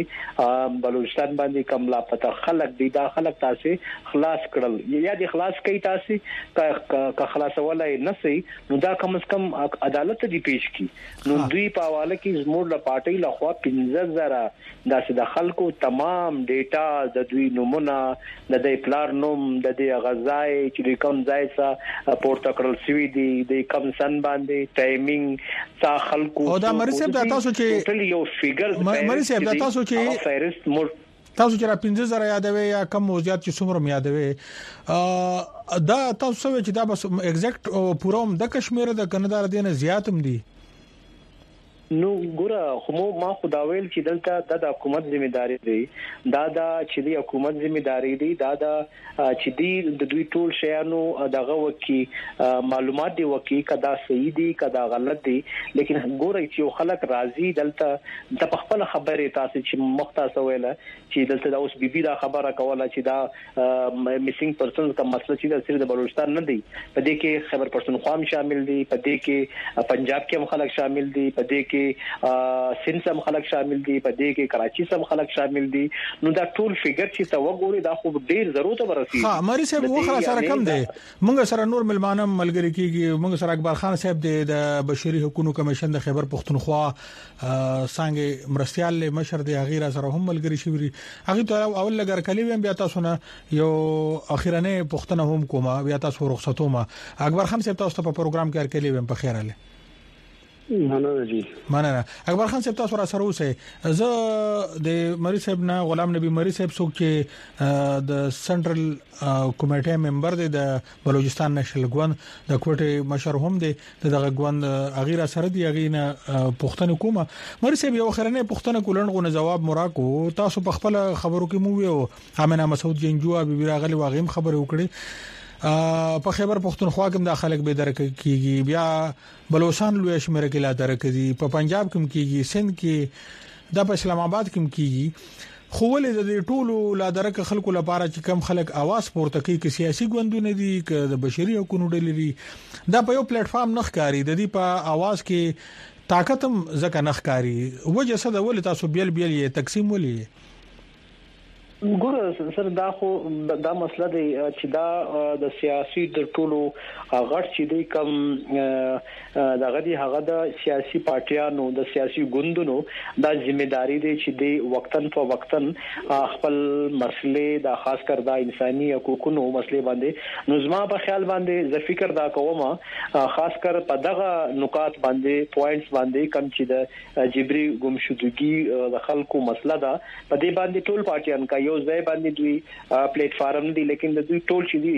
تاسو بلوچستان باندې کملا پته خلک دي دا خلک تاسو خلاص کړل یا د خلاص کوي تاسو که خلاص ولای نه سي نو دا کم از کم عدالت دی پیش کی نو دوی په حواله کې زموږ د پارټي لخوا پنځه زره داسې د خلکو تمام ډیټا د دوی نمونه د دې پلار نوم د دې غزای چې کوم ځای څخه پورته کړل سوي دي د کم سن باندې ټایمینګ تا خلکو او دا مرسب د تاسو چې ټول یو فیګر مرسب د تاسو چې فایرست مور تاسو چې را پنځه زره یادوي یا کم موضوعات چې څومره یادوي دا تاسو چې دا بس ایگزیکټ پوروم د کشمیر د کندهار دینه زیاتم دي نو ګوره خو ما خدا ویل چې دلته د حکومت ځمېداري دی دا دا چې د حکومت ځمېداري دی دا دا چې د دوی ټول شیانو دغه وکی معلومات دی وکی کدا صحیح دي کدا غلط دي لیکن ګوره چې خلک راضي دلته د خپل خبره تاسو چې مختص ویله چې دلته د اوس بي بي دا خبره کوله چې دا میسینګ پرسن کا مسله چې د سر د بلوچستان نه دی په دې کې خبر پرسن خام شامل دي په دې کې پنجاب کې هم خلک شامل دي په دې کې سند سم خلک شامل دي په دې کې کراچي سم خلک شامل دي نو دا ټول فیګر چې تا وګوري دا خو ډیر ضرورت ورسي ها مری صاحب وخره سره کم دي مونږ سره نور ملمانه ملګری کیږي مونږ سره اکبر خان صاحب د بشري حقوقو کمیشن د خیبر پختونخوا څنګه مرستيال مشر دی غیره سره هم ملګری شوري هغه ته اول لګر کلی بیا تاسو نه یو اخیرنه پختنه هم کومه بیا تاسو رخصتومه اکبر خان صاحب تاسو په پروګرام کې کلی ویم په خیراله مننه جی مننه اکبر خان صاحب تاسو را سره اوسه زه د مری صاحب نه غلام نبی مری صاحب څوک چې د سنټرل کمیټه ممبر دی د بلوچستان نېشنل ګوند د کوټه مشر هم دی دغه ګوند اغیره سره دی اغینه پښتنه کومه مری صاحب یو خرنه پښتنه کولنغه جواب مراکو تاسو په خپل خبرو کې مو ویو امنه مسعود جنجوا به راغلی واغیم خبر وکړي په خیبر پختونخوا کې د خلک به درک کیږي بیا بلوچستان لوی شمیر کې لا درک دي په پنجاب کې کیږي سند کې د اسلام آباد کې کیږي خو ولې د ټولو لا درک خلکو لپاره چې کم خلک आवाज پورته کوي چې سیاسي ګوندونه دي ک د بشري حقوقو ډلې دي دا په یو پلیټ فارم نخ کاری د دې په आवाज کې طاقت هم ځکه نخ کاری وجه څه د ول تاسو بیل بیل یې تقسیم ولې ګور سره دا خو دا مسله دی چې دا د سیاسي د ټولو غړ چې دی کم د غدي هغه د سیاسي پارټیانو د سیاسي ګوندونو د ځمېداري دی چې دی وقتن په وقتن خپل مسلې د خاص کر د انساني حقوقو مسلې باندې نو زما په خیال باندې ز فکر دا کوم خاص کر په دغه نقاط باندې پوینټس باندې کم چې د جبري ګمشدګي د خلکو مسله ده په دې باندې ټول پارټیان کا یو ځای باندې دوی پلیټ فارم دی لیکن د دوی ټول چې دی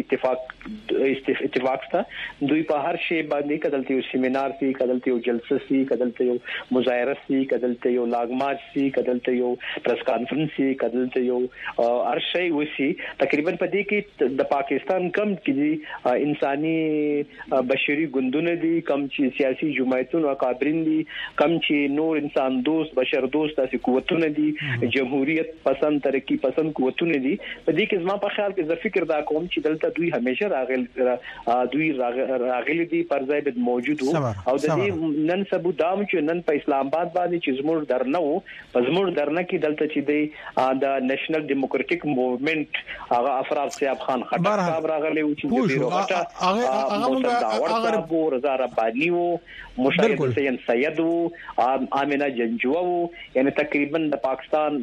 اتفاق اتفاق ته دوی په هر شی باندې کدلته یو سیمینار سي کدلته یو جلسه سي کدلته یو مظاهره سي کدلته یو لاګ مارچ سي کدلته یو پریس کانفرنس سي کدلته یو هر شی وسی تقریبا په دې کې د پاکستان کم کې دی انساني بشري ګوندونه دي کم چې سیاسي جماعتونو اکابرین دي کم چې نور انسان دوست بشر دوست تاسو قوتونه دي جمهوریت پسند ترقی پسند قوتونه دي په دې کې زما په خیال کې زه فکر دا کوم چې دلته دوی همیشه راغل دوی راغلي دي پر ځای به موجود وو او د دې نن سبو دام چې نن په اسلام آباد باندې چې زموږ درنه وو په زموږ درنه کې دلته چې دی د نېشنل ډیموکراټک موومېنټ هغه افراد سیاب خان خټک صاحب راغلي وو چې بیرو غټه هغه موږ هغه ابو رضا رباني وو مشاهد حسین سید وو امینه جنجوا وو یعنی تقریبا د پاکستان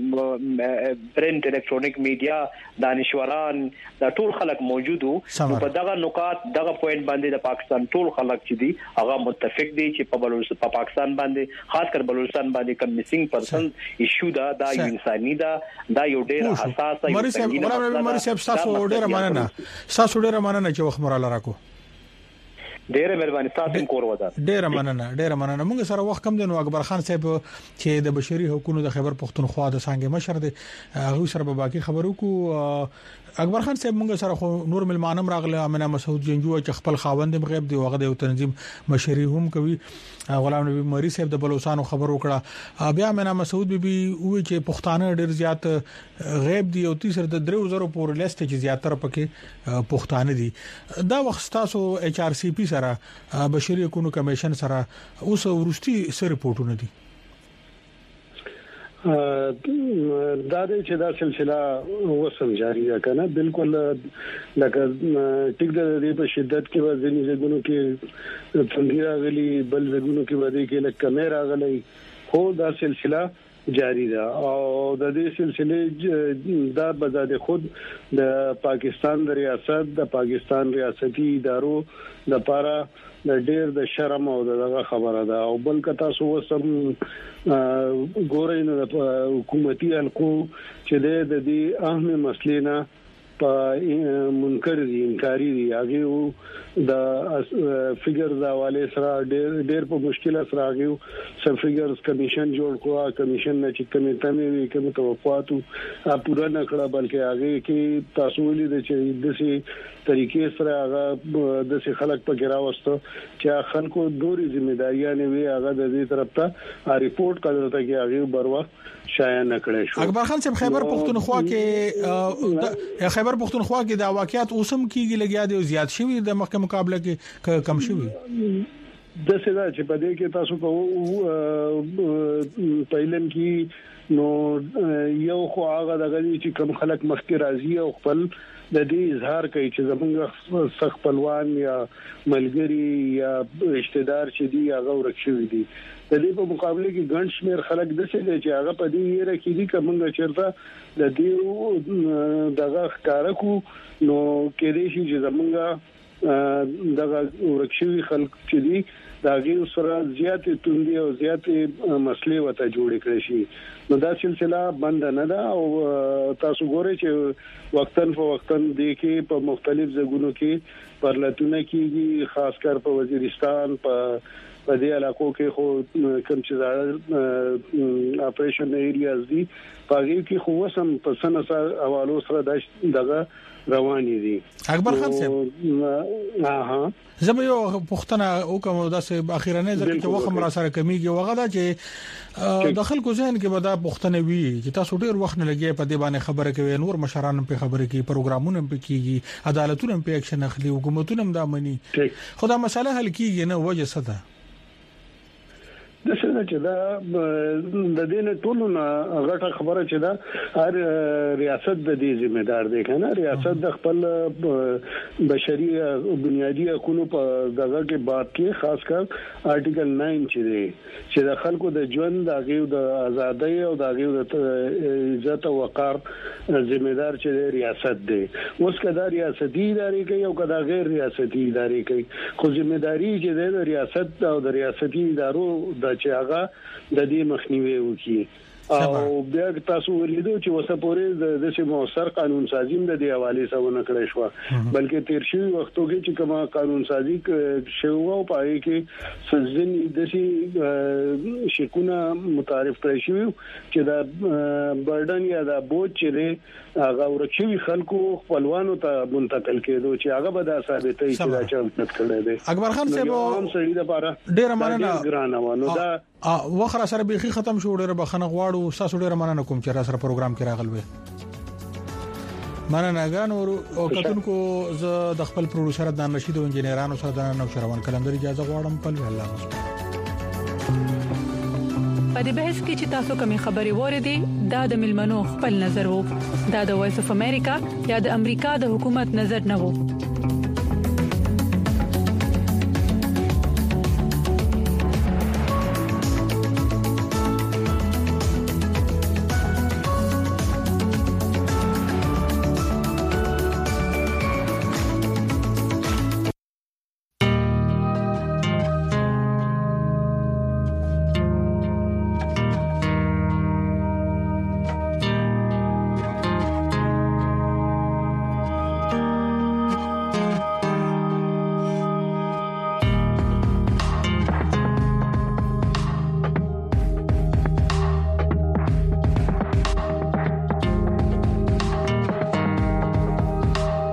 پرنٹ الکترونیک میډیا دانشوران دا ټول خلک موجود وو په دغه نقاط دغه پوینټ باندې د پاکستان ټول خلک چې دي هغه متفق دي چې په بلوچستان په پاکستان باندې خاص کر بلوچستان باندې کم میسینګ پرسن ایشو دا دا انساني دا دا یو ډېر حساس مری صاحب مری صاحب تاسو ډېر مننه تاسو ډېر مننه چې وخت مراله راکو ډېر مهرباني تاسو کور ودا ډېر مننه ډېر مننه موږ سره وخت کم دی نو اکبر خان صاحب چې د بشري حقوقو د خیبر پختونخوا د څنګه مشر دی هغه سره به باقي خبرو کو اکبر خان صاحب موږ سره خو نور ملمانم راغله امنه مسعود جنجو چې خپل خاوند غیب دی هغه د تنظیم مشري هم کوي غلام نبی مری صاحب د بلوچستان خبر وکړه بیا امنه مسعود بي وی چې پښتانه ډېر زیات غیب دي او تیسر د درو زرو پور لیست چې زیاتره پکې پښتانه دي دا وخت تاسو ایچ آر سی پی سره بشري حقوقو کمیشن سره اوس ورستي سره رپورټونه دي دا د چې دا سلسله وسم جاری ده کنه بالکل لکه ټیک د دې په شدت کې وځنی زګونو کې څنګه راغلي بل زګونو کې ودی کې لکه کیمرا غلي خو دا سلسله جاری ده او د دې سلسله دا بذات خود د پاکستان د ریاست د پاکستان ریاستي ادارو د پاره د ډېر د شرم او دغه خبره ده او بل کتا سو سم ګورین د حکومتي حلقو چې د دې اهم مسلې نه په منکر دي انکاری دي هغه د فګر دا والے سره ډېر ډېر په مشکل سره هغه سم فګرز کمیشن جوړ کړو کمیشن نه چې کمیټه مې کوم توقعاتو پورا نه کړه بلکې هغه کې تاسو ولې د دې طریقې سره هغه د څه خلک په ګرا وسته چې خلکو دوري ځمېداري نه وي هغه د دې طرف ته ریپورت کړل ته کې هغه بر وخت شایع نه کړی شو اکبر خان صاحب خیبر پختونخوا کې خیبر پختونخوا کې د واقعیت اوسم کېږي لګیا دی زیات شوی د مخکې مقابله کې کم شوی د څه دا چې په دې کې تاسو په پایلم کې نو یو خو هغه دغه چې کوم خلک مخکې راځي او خپل د دې اظهار کوي چې زمونږ سخت خپلوان یا ملګری یا رشتہ دار چې دی هغه ورکشوي دي د دې په مقابله کې ګڼ شمېر خلک د څه دي چې هغه په دې یره کې دي کومه چیرته د دې دغه ښکارا کو نو کې دې چې زمونږ دغه ورکشوي خلک چې دي دا غي سره زیاتې توندي او زیاتې مسلې وته جوړې کړې شي نو دا سلسله بند نه ده او تاسو ګورئ چې وختن په وختن د کې په مختلف ځایونو کې پرلتونه کېږي خاص کر په وزیرستان په په دې علاقو کې خو کوم چې اپریشن ایریاز دي پاګي کې خو وسم په سن سره حوالو سره دغه رواني دي اکبر خان صاحب ها زما یو پښتنه او کوم داسې اخیرانه ځکه چې وخت مرا سره کمیږي وغه دا چې د خلکو ذهن کې به دا پښتنه وي چې تاسو ډیر وخت نه لګي په دې باندې خبره کوي نور مشران په خبره کوي پروګرامونه په کیږي عدالتونه په اکشن اخلي حکومتونه هم دا مني خدا مسله حل کیږي نه وجه څه ده د څه چې دا د دې نه ټول نه غټه خبره چې دا هر ریاست د دې ذمہ دار دی کنه ریاست د خپل بشري بنیادی حقوقو په دغه کې بات کې خاص کر آرټیکل نو چې دی چې د خلکو د ژوند د غیو د ازادۍ او د غیو د عزت او وقار ذمہ دار چې ریاست دی اوس کدا ریاستي ادارې کوي او کدا غیر ریاستي ادارې کوي خو ذمہ داری چې د ریاست او د ریاستي ادارو د چې هغه د دې مخنیوي وکړي او بیا تاسو ولیدو چې وسه پورې د دې موثر قانون سازي د دې حواله سره نه کړی شو بلکې تیر شوی وختو کې چې کومه قانون سازي شوی او پای کې سزن د دې شکونه متعارف کړی شو چې دا برډن یا دا بوج چې هغه ورچوي خلکو خپلوانو ته منتقل کېدو چې هغه به دا ثابتې چې دا چلت کړی دی اکبر خان صاحب هم سړي د پاره ډیر مننه ګرانه دا وخره سره بيخي ختم شو ډیره بخنه غواړو تاسو ډیره مننه کوم چې را سره پروګرام کې راغلوي مننه غان او کتونکو ز د خپل پروډوسر د نشید او انجنیرانو سره د نو شروان کلندر اجازه غواړم په الله په دې بحث کې چې تاسو کومې خبري وریدي دا د ملمنو خپل نظر وو دا د وایس اف امریکا یا د امریکا د حکومت نظر نه وو